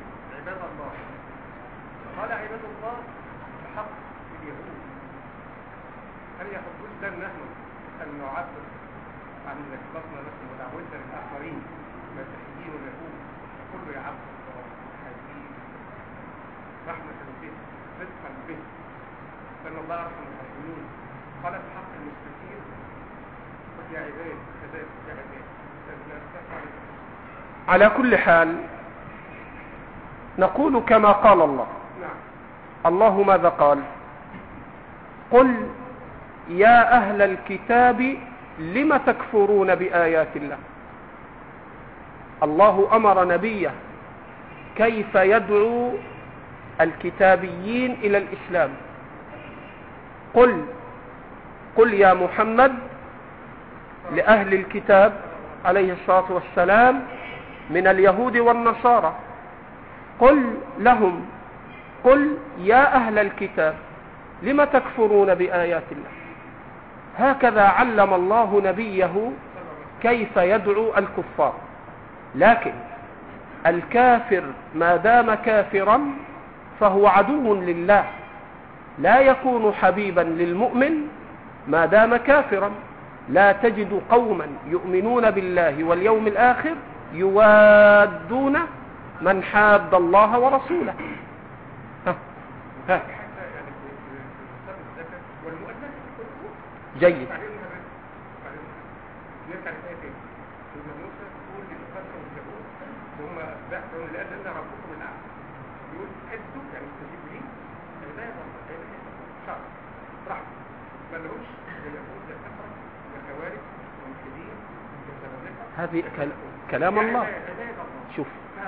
قال عباد الله بحق اليهود، هل يحبون ده نحن أن نعبر عن إخلاصنا نفسه ودعوتنا للآخرين مسيحيين واليهود كله يعبر حزين رحمة به صدقا به فإن الله أرحم الراحمين. قال بحق المستكين قل يا عباد كذلك يا عباد. على كل حال نقول كما قال الله. الله ماذا قال؟ قل يا أهل الكتاب لم تكفرون بآيات الله. الله أمر نبيه كيف يدعو الكتابيين إلى الإسلام. قل يا محمد لأهل الكتاب عليه الصلاة والسلام من اليهود والنصارى، قل لهم قل يا أهل الكتاب لم تكفرون بآيات الله. هكذا علم الله نبيه كيف يدعو الكفار. لكن الكافر ما دام كافرا فهو عدو لله، لا يكون حبيبا للمؤمن ما دام كافرا. لا تجد قوما يؤمنون بالله واليوم الآخر يوادون من حاد الله ورسوله. جيد. هذه كلام الله. شوف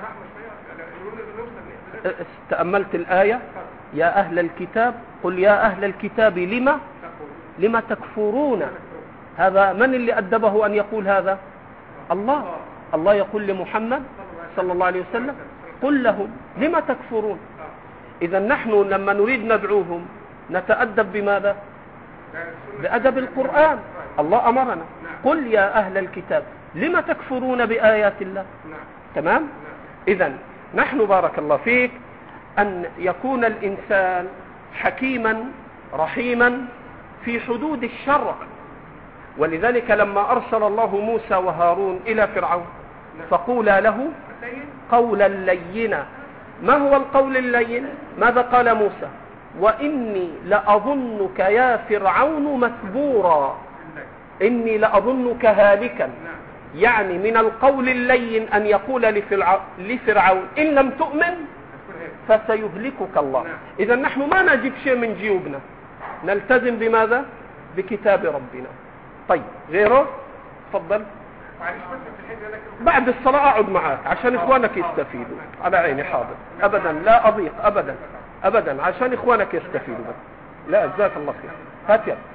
تأملت الآية يا أهل الكتاب قل يا أهل الكتاب لما تكفرون. هذا من اللي أدبه أن يقول هذا؟ الله يقول لمحمد صلى الله عليه وسلم قل لهم لما تكفرون. إذا نحن لما نريد ندعوهم نتأدب بماذا؟ بأدب القرآن. الله أمرنا قل يا أهل الكتاب لما تكفرون بآيات الله. تمام؟ إذا نحن بارك الله فيك أن يكون الإنسان حكيما رحيما في حدود الشرع. ولذلك لما أرسل الله موسى وهارون إلى فرعون فقولا له قولا لينا. ما هو القول اللين؟ ماذا قال موسى؟ وإني لأظنك يا فرعون مثبورا، إني لأظنك هالكا. يعني من القول اللين أن يقول لفرعون إن لم تؤمن فسيهلكك الله. إذا نحن ما نجيب شيء من جيوبنا، نلتزم بماذا؟ بكتاب ربنا. طيب غيره؟ تفضل. معلش بس في الحته ده بعد الصلاة اقعد معاك عشان اخوانك يستفيدوا. على عيني حاضر، ابدا لا اضيق ابدا ابدا، عشان اخوانك يستفيدوا بس. لا جزاك الله خير. هات يلا.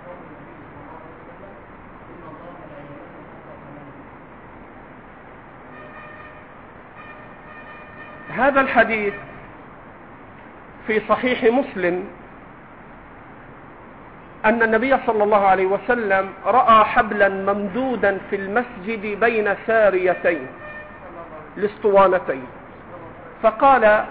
هذا الحديث في صحيح مسلم أن النبي صلى الله عليه وسلم رأى حبلا ممدودا في المسجد بين ساريتين الاسطوانتين، فقال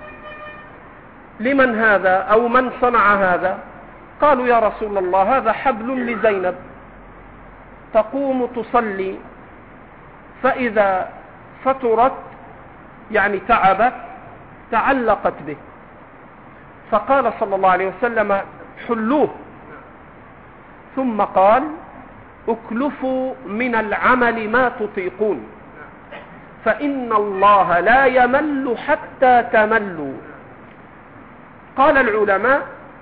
لمن هذا أو من صنع هذا؟ قالوا يا رسول الله هذا حبل لزينب تقوم تصلي فإذا فترت يعني تعبت تعلقت به، فقال صلى الله عليه وسلم حلوه، ثم قال اكلفوا من العمل ما تطيقون فإن الله لا يمل حتى تملوا. قال العلماء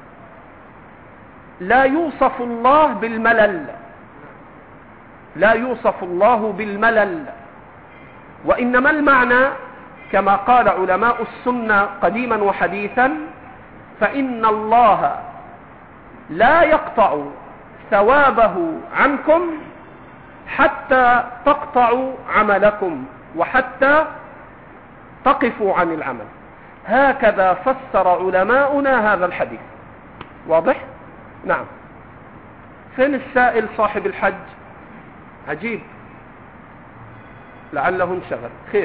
لا يوصف الله بالملل، لا يوصف الله بالملل، وإنما المعنى كما قال علماء السنة قديما وحديثا فإن الله لا يقطع ثوابه عنكم حتى تقطعوا عملكم وحتى تقفوا عن العمل. هكذا فسر علماؤنا هذا الحديث. واضح؟ نعم. فين السائل صاحب الحج؟ عجيب، لعله انشغل. خير،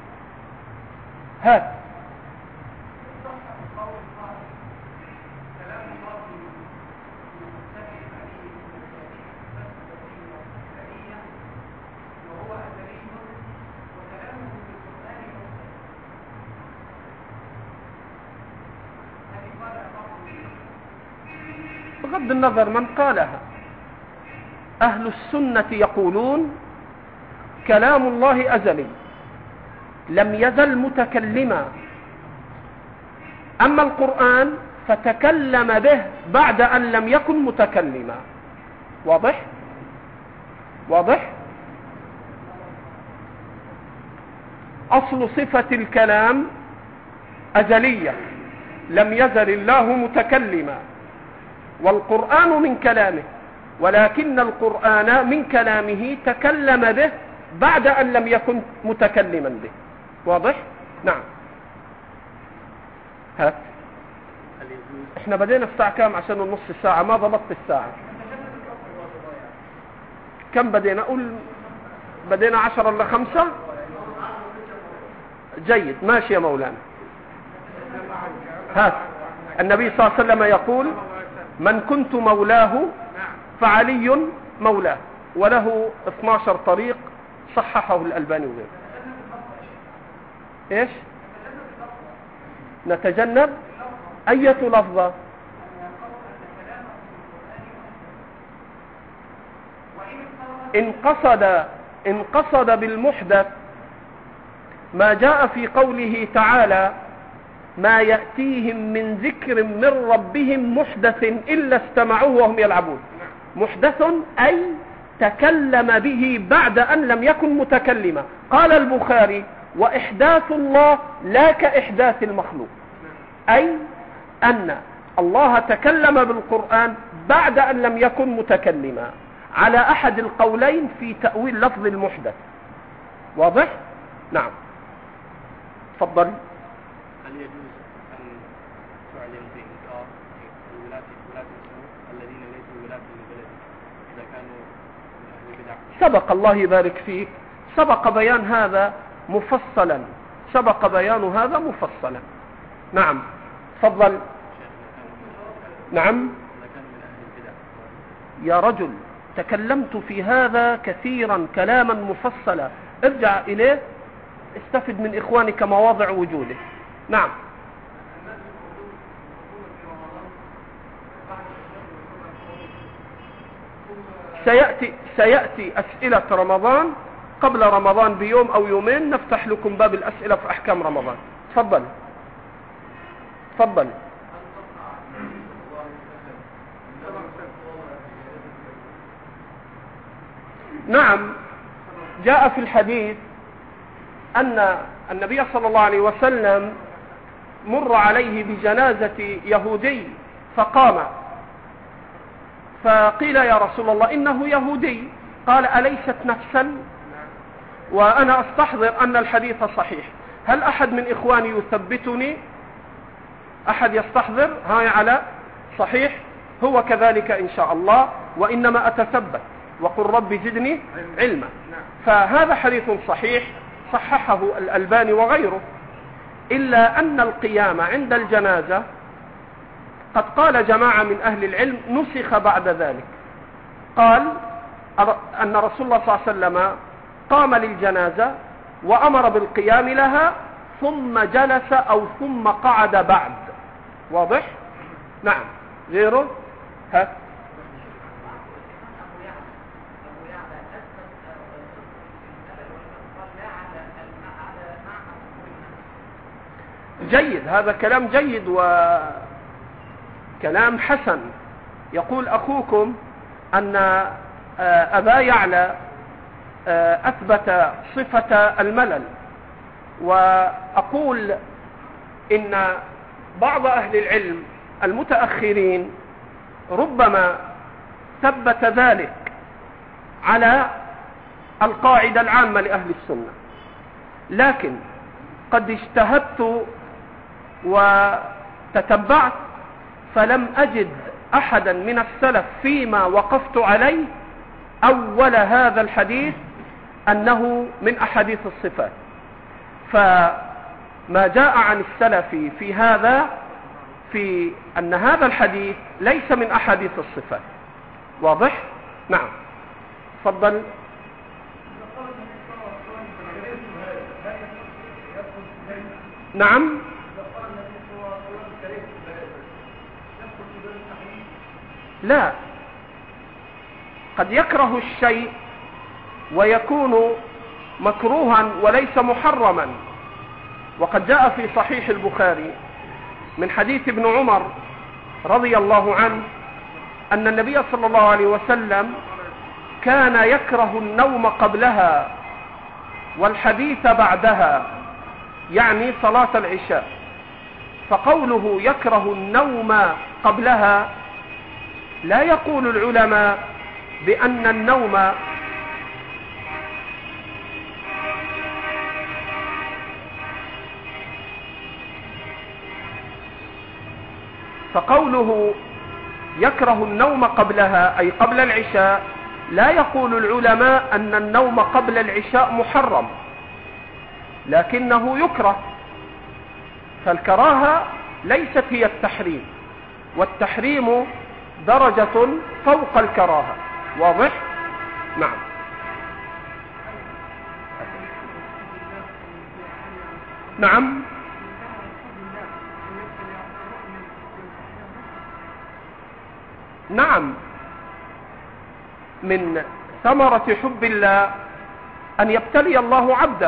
هات. بغض النظر من قالها، أهل السنة يقولون كلام الله أزلي لم يزل متكلما، أما القرآن فتكلم به بعد أن لم يكن متكلما. واضح؟ واضح؟ أصل صفة الكلام أزلية لم يزل الله متكلما، والقرآن من كلامه، ولكن القرآن من كلامه تكلم به بعد أن لم يكن متكلما به. واضح؟ نعم. هات. احنا بدينا الساعة كام؟ عشان النص ساعة ما ضبطت الساعة. كم بدينا؟ أقول بدينا 10:55. جيد، ماشي يا مولانا. هات. النبي صلى الله عليه وسلم يقول من كنت مولاه فعلي مولاه، وله 12 طريق صححه الألباني وغيره. ايش؟ نتجنب أية لفظة؟ إن قصد بالمحدث ما جاء في قوله تعالى ما يأتيهم من ذكر من ربهم محدث إلا استمعوه وهم يلعبون. محدث أي تكلم به بعد أن لم يكن متكلما. قال البخاري وإحداث الله لا كإحداث المخلوق، أي أن الله تكلم بالقرآن بعد أن لم يكن متكلما، على أحد القولين في تأويل لفظ المحدث. واضح؟ نعم. تفضل. هل يجوز أن تعلن بإنكار ولاة الأمور الذين ليسوا ولاة البلد إذا كانوا من أهل البدع؟ سبق، الله يبارك فيك، سبق بيان هذا مفصلا، سبق بيان هذا مفصلا. نعم تفضل. نعم يا رجل، تكلمت في هذا كثيرا كلاما مفصلا، ارجع إليه استفد من إخوانك مواضع وجوده. نعم. سيأتي أسئلة رمضان قبل رمضان بيوم أو يومين، نفتح لكم باب الأسئلة في أحكام رمضان. تفضل تفضل. نعم جاء في الحديث أن النبي صلى الله عليه وسلم مر عليه بجنازة يهودي فقام، فقيل يا رسول الله إنه يهودي، قال أليست نفسا؟ وأنا أستحضر أن الحديث صحيح. هل أحد من إخواني يثبتني؟ أحد يستحضر؟ هاي على صحيح، هو كذلك إن شاء الله، وإنما أتثبت وقل رب زدني علما. فهذا حديث صحيح صححه الألباني وغيره، إلا أن القيام عند الجنازة قد قال جماعة من أهل العلم نسخ بعد ذلك. قال أن رسول الله صلى الله عليه وسلم قام للجنازة وأمر بالقيام لها ثم جلس أو ثم قعد بعد. واضح؟ نعم. غيره؟ ها؟ جيد، هذا كلام جيد وكلام حسن. يقول أخوكم أن أبا يعلى أثبت صفة الملل، وأقول إن بعض أهل العلم المتأخرين ربما ثبت ذلك على القاعدة العامة لأهل السنة، لكن قد اجتهدت وتتبعت فلم أجد أحدا من السلف فيما وقفت عليه أول هذا الحديث أنه من أحاديث الصفات. فما جاء عن السلف في هذا في أن هذا الحديث ليس من أحاديث الصفات. واضح؟ نعم. تفضل. نعم. لا، قد يكره الشيء ويكون مكروها وليس محرما. وقد جاء في صحيح البخاري من حديث ابن عمر رضي الله عنه أن النبي صلى الله عليه وسلم كان يكره النوم قبلها والحديث بعدها، يعني صلاة العشاء. فقوله يكره النوم قبلها لا يقول العلماء بأن النوم فقوله يكره النوم قبلها أي قبل العشاء لا يقول العلماء أن النوم قبل العشاء محرم، لكنه يكره. فالكراهة ليست هي التحريم، والتحريم درجة فوق الكراهة. واضح؟ نعم. نعم. نعم، من ثمرة حب الله أن يبتلي الله عبده.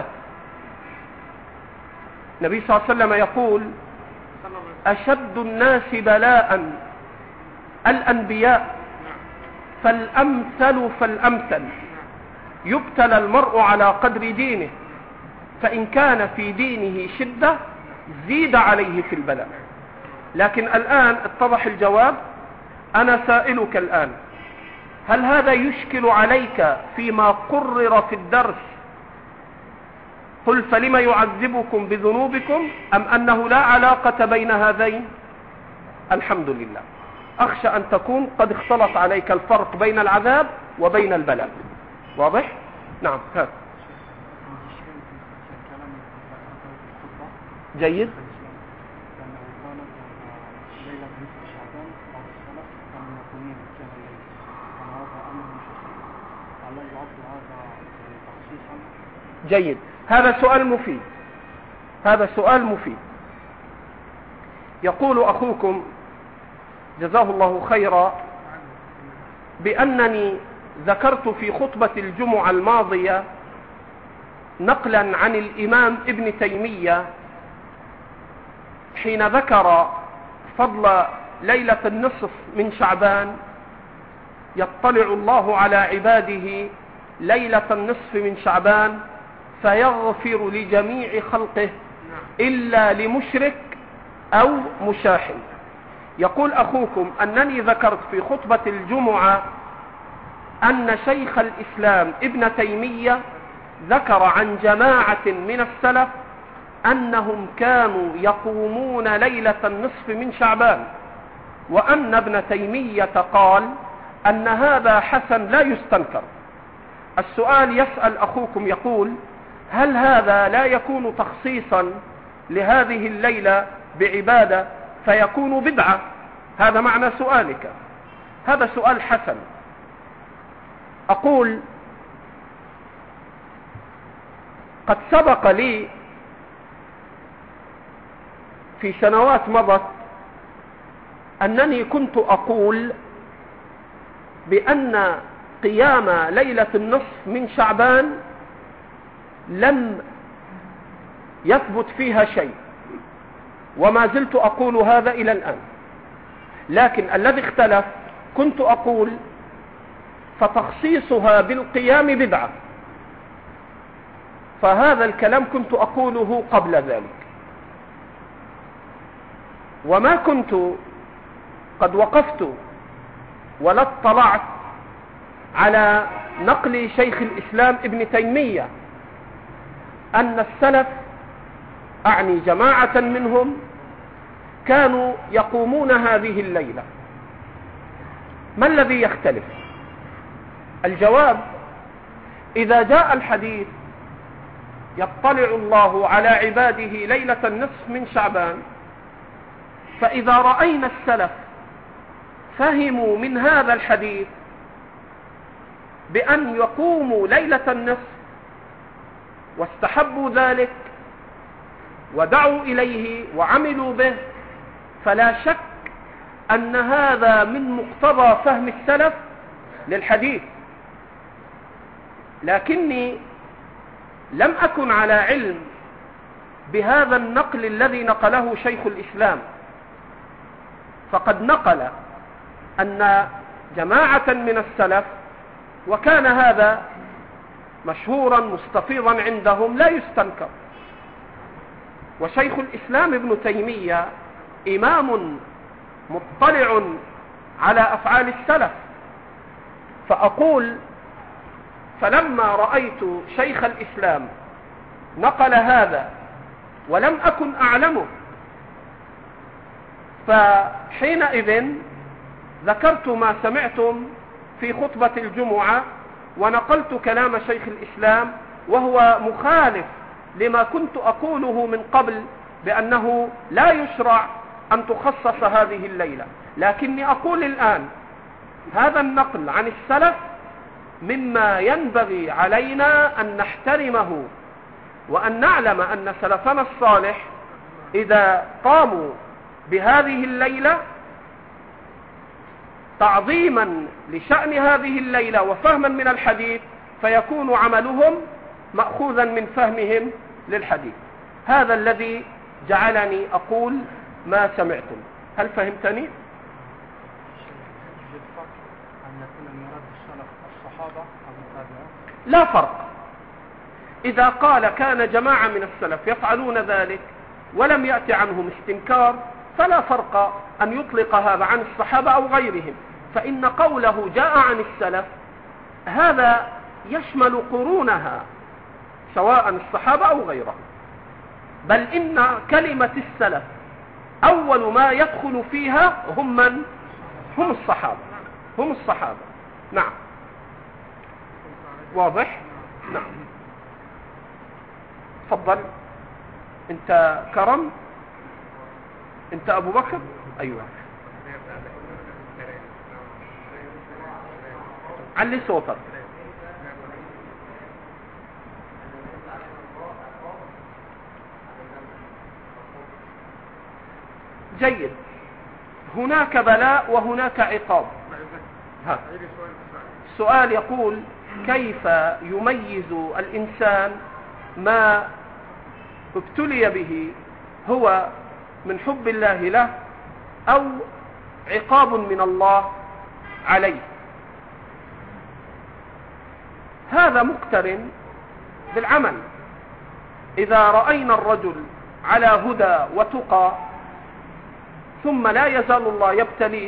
النبي صلى الله عليه وسلم يقول أشد الناس بلاء الأنبياء فالأمثل فالأمثل، يبتلى المرء على قدر دينه، فإن كان في دينه شدة زيد عليه في البلاء. لكن الآن اتضح الجواب. أنا سائلك الآن، هل هذا يشكل عليك فيما قرر في الدرس قل فلما يعذبكم بذنوبكم، أم أنه لا علاقة بين هذين؟ الحمد لله. أخشى أن تكون قد اختلط عليك الفرق بين العذاب وبين البلاء. واضح؟ نعم. ها. جيد. جيد، هذا سؤال مفيد، هذا سؤال مفيد. يقول أخوكم جزاه الله خيرا بأنني ذكرت في خطبة الجمعة الماضية نقلا عن الإمام ابن تيمية حين ذكر فضل ليلة النصف من شعبان، يطلع الله على عباده ليلة النصف من شعبان فيغفر لجميع خلقه إلا لمشرك أو مشاحن. يقول أخوكم أنني ذكرت في خطبة الجمعة أن شيخ الإسلام ابن تيمية ذكر عن جماعة من السلف أنهم كانوا يقومون ليلة النصف من شعبان، وأن ابن تيمية قال أن هذا حسن لا يستنكر. السؤال يسأل أخوكم يقول: هل هذا لا يكون تخصيصا لهذه الليلة بعبادة فيكون بدعة؟ هذا معنى سؤالك. هذا سؤال حسن. أقول: قد سبق لي في سنوات مضت أنني كنت أقول بأن قيام ليلة النصف من شعبان لم يثبت فيها شيء، وما زلت أقول هذا إلى الآن. لكن الذي اختلف كنت أقول فتخصيصها بالقيام بدعة، فهذا الكلام كنت أقوله قبل ذلك، وما كنت قد وقفت ولا اطلعت على نقل شيخ الإسلام ابن تيمية أن السلف، أعني جماعة منهم، كانوا يقومون هذه الليلة. ما الذي يختلف؟ الجواب: إذا جاء الحديث يطلع الله على عباده ليلة النصف من شعبان، فإذا رأينا السلف فهموا من هذا الحديث بأن يقوموا ليلة النصف واستحبوا ذلك ودعوا إليه وعملوا به، فلا شك أن هذا من مقتضى فهم السلف للحديث. لكني لم أكن على علم بهذا النقل الذي نقله شيخ الإسلام، فقد نقل أن جماعة من السلف، وكان هذا مشهورا مستفيضا عندهم لا يستنكر. وشيخ الإسلام ابن تيمية إمام مطلع على أفعال السلف، فأقول: فلما رأيت شيخ الإسلام نقل هذا ولم أكن أعلمه، فحينئذ ذكرت ما سمعتم في خطبة الجمعة ونقلت كلام شيخ الإسلام، وهو مخالف لما كنت أقوله من قبل بأنه لا يشرع أن تخصص هذه الليلة. لكني أقول الآن هذا النقل عن السلف مما ينبغي علينا أن نحترمه، وأن نعلم أن سلفنا الصالح إذا قاموا بهذه الليلة تعظيما لشأن هذه الليلة وفهما من الحديث، فيكون عملهم مأخوذا من فهمهم للحديث. هذا الذي جعلني أقول ما سمعتم. هل فهمتني؟ لا فرق. إذا قال كان جماعة من السلف يفعلون ذلك ولم يأتي عنهم استنكار، فلا فرق أن يطلق هذا عن الصحابة أو غيرهم، فإن قوله جاء عن السلف هذا يشمل قرونها سواء الصحابة أو غيرهم، بل إن كلمة السلف أول ما يدخل فيها هم من؟ هم الصحابة. هم الصحابة. نعم. واضح؟ نعم. تفضل. انت كرم؟ انت ابو بكر؟ ايوه. علي صوتك. جيد. هناك بلاء وهناك عقاب. ها. السؤال يقول: كيف يميز الإنسان ما ابتلي به هو من حب الله له أو عقاب من الله عليه؟ هذا مقترن بالعمل. إذا رأينا الرجل على هدى وتقى ثم لا يزال الله يبتليه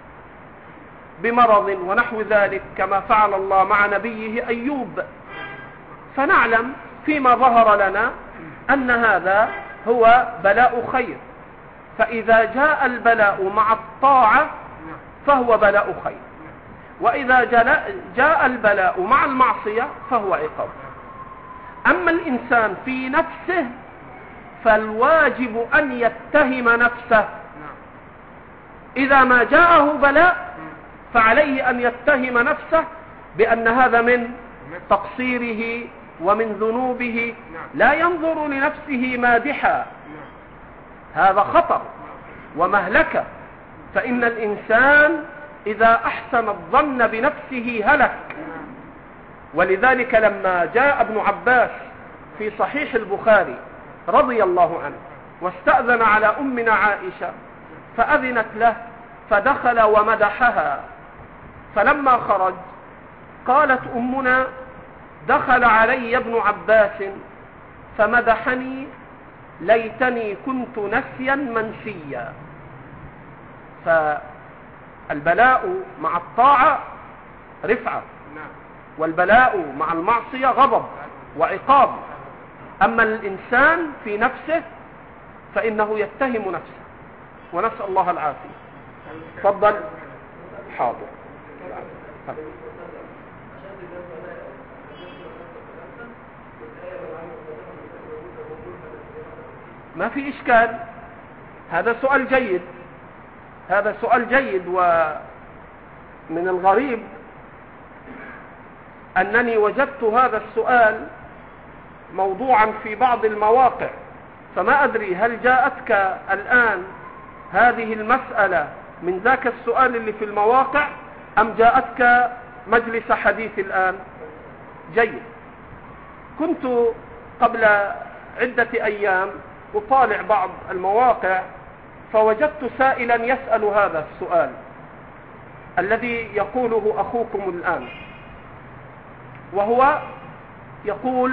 بمرض ونحو ذلك كما فعل الله مع نبيه أيوب، فنعلم فيما ظهر لنا أن هذا هو بلاء خير. فإذا جاء البلاء مع الطاعة فهو بلاء خير، وإذا جاء البلاء مع المعصية فهو عقاب. أما الإنسان في نفسه فالواجب أن يتهم نفسه. إذا ما جاءه بلاء فعليه أن يتهم نفسه بأن هذا من تقصيره ومن ذنوبه، لا ينظر لنفسه مادحا، هذا خطر ومهلكة. فإن الإنسان إذا أحسن الظن بنفسه هلك. ولذلك لما جاء ابن عباس في صحيح البخاري رضي الله عنه واستأذن على أمنا عائشة فأذنت له فدخل ومدحها، فلما خرج قالت أمنا: دخل علي ابن عباس فمدحني ليتني كنت نسيا منسيا. فالبلاء مع الطاعة رفعة، والبلاء مع المعصية غضب وعقاب. أما الإنسان في نفسه فإنه يتهم نفسه، ونسأل الله العافية. تفضل. حاضر. ما في إشكال، هذا سؤال جيد، هذا سؤال جيد. ومن الغريب أنني وجدت هذا السؤال موضوعا في بعض المواقع، فما أدري هل جاءتك الآن هذه المسألة من ذاك السؤال اللي في المواقع أم جاءتك مجلس حديث الآن؟ جيد. كنت قبل عدة أيام أطالع بعض المواقع فوجدت سائلا يسأل هذا السؤال الذي يقوله أخوكم الآن، وهو يقول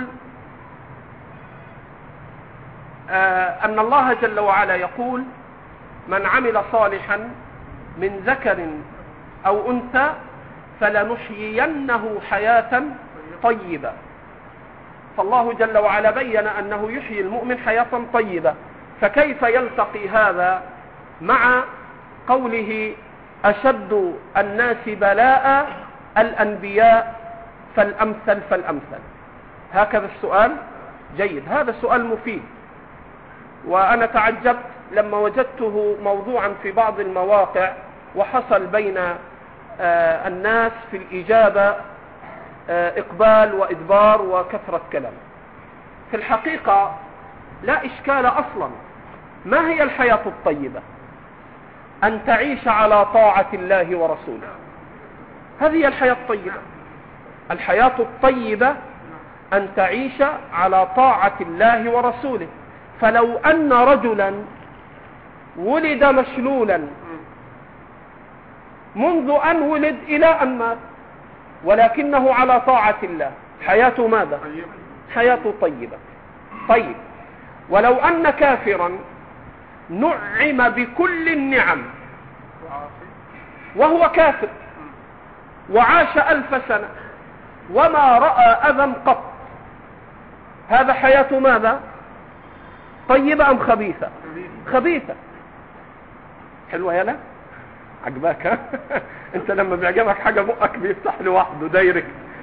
أن الله جل وعلا يقول: من عمل صالحا من ذكر أو أنثى فلنحيينه حياة طيبة. فالله جل وعلا بين أنه يحيي المؤمن حياة طيبة، فكيف يلتقي هذا مع قوله: أشد الناس بلاء الأنبياء فالأمثل فالأمثل؟ هكذا السؤال. جيد، هذا سؤال مفيد. وأنا تعجبت لما وجدته موضوعا في بعض المواقع، وحصل بين الناس في الإجابة إقبال وإدبار وكثرة كلام. في الحقيقة لا إشكال أصلا. ما هي الحياة الطيبة؟ أن تعيش على طاعة الله ورسوله، هذه الحياة الطيبة. الحياة الطيبة أن تعيش على طاعة الله ورسوله. فلو أن رجلا ولد مشلولا منذ أن ولد إلى أن مات ولكنه على طاعة الله، حياته ماذا؟ حياة طيبة. طيب، ولو أن كافرا نعم بكل النعم وهو كافر وعاش 1000 سنة وما رأى أذى قط، هذا حياته ماذا؟ طيبة أم خبيثة؟ خبيثة. حلوة يا لا؟ عجباك؟ انت لما بيعجبك حاجة بقك بيفتح لوحده دايرك.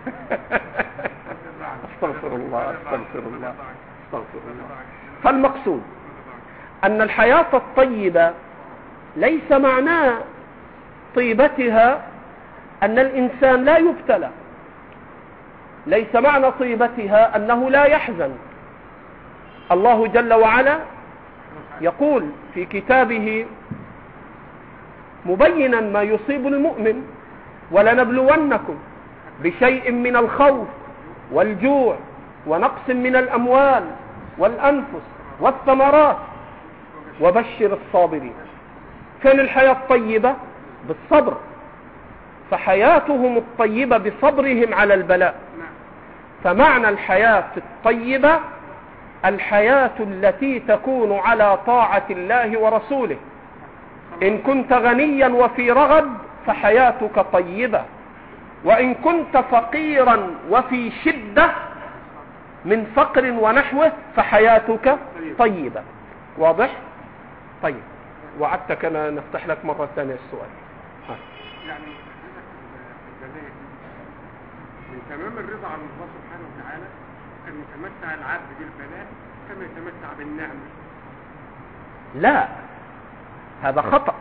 استغفر الله استغفر الله استغفر الله. فالمقصود أن الحياة الطيبة ليس معناه طيبتها أن الإنسان لا يبتلى، ليس معنى طيبتها أنه لا يحزن. الله جل وعلا يقول في كتابه مبينا ما يصيب المؤمن: ولنبلونكم بشيء من الخوف والجوع ونقص من الأموال والأنفس والثمرات وبشر الصابرين. كان الحياة الطيبة بالصبر، فحياتهم الطيبة بصبرهم على البلاء. فمعنى الحياة الطيبة الحياة التي تكون على طاعة الله ورسوله. إن كنت غنيا وفي رغد فحياتك طيبة، وإن كنت فقيرا وفي شدة من فقر ونحوه فحياتك طيبة. واضح؟ طيب، وعدتك أنا نفتح لك مرة ثانية السؤال. يعني من تمام الرضا عن الله سبحانه وتعالى أن يتمتع العبد بالبلاء كما يتمتع بالنعمة. لا، هذا خطأ.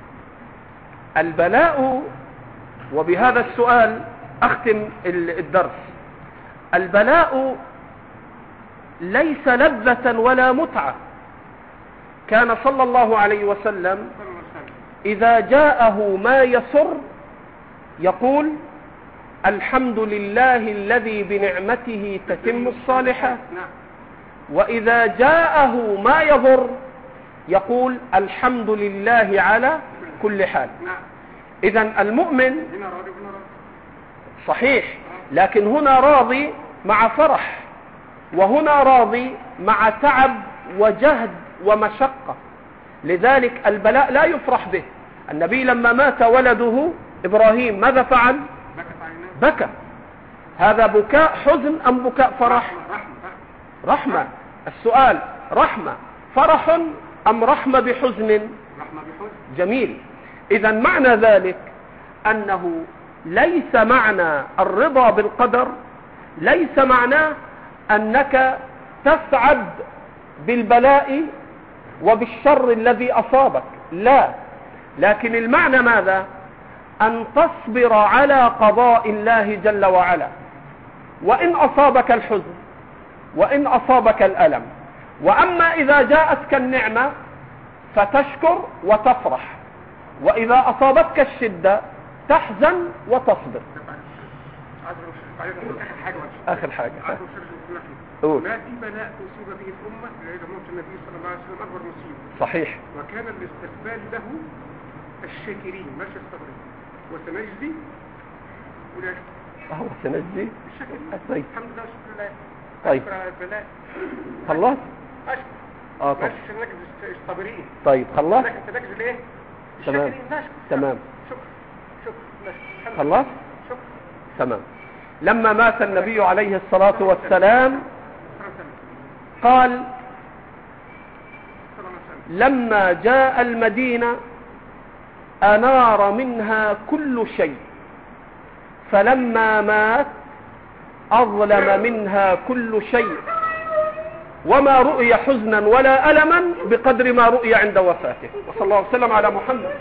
البلاء، وبهذا السؤال أختم الدرس، البلاء ليس لذة ولا متعة. كان صلى الله عليه وسلم إذا جاءه ما يسر يقول الحمد لله الذي بنعمته تتم الصالحات، وإذا جاءه ما يضر يقول الحمد لله على كل حال. إذن المؤمن صحيح، لكن هنا راضي مع فرح، وهنا راضي مع تعب وجهد ومشقة. لذلك البلاء لا يفرح به. النبي لما مات ولده إبراهيم ماذا فعل؟ بكى. هذا بكاء حزن أم بكاء فرح؟ رحمة. السؤال رحمة فرح أم رحمة بحزن؟ جميل. إذا معنى ذلك أنه ليس معنى الرضا بالقدر ليس معناه أنك تسعد بالبلاء وبالشر الذي أصابك، لا، لكن المعنى ماذا؟ أن تصبر على قضاء الله جل وعلا، وإن أصابك الحزن وإن أصابك الألم. وأما إذا جاءتك النعمة فتشكر وتفرح، وإذا أصابتك الشدة تحزن وتصبر. آخر حاجة ما في بلاء أصيب به الأمة غير موت النبي صلى الله عليه وسلم أكبر مصيبة. صحيح. وكان الاستقبال له الشاكرين مش الصابرين. وسنجزي ولا سنجزي الشاكرين. طيب. الحمد لله شكر الله. طيب. البلاء. خلاص. أشكر. طيب. مش نجزي الصابرين. طيب خلاص. لكن تنجزي ليه؟ تمام. تمام. شكر. خلاص. تمام. لما مات النبي عليه الصلاة والسلام قال لما جاء المدينة أنار منها كل شيء، فلما مات أظلم منها كل شيء، وما رؤي حزنا ولا ألما بقدر ما رؤي عند وفاته. وصلى الله عليه وسلم على محمد.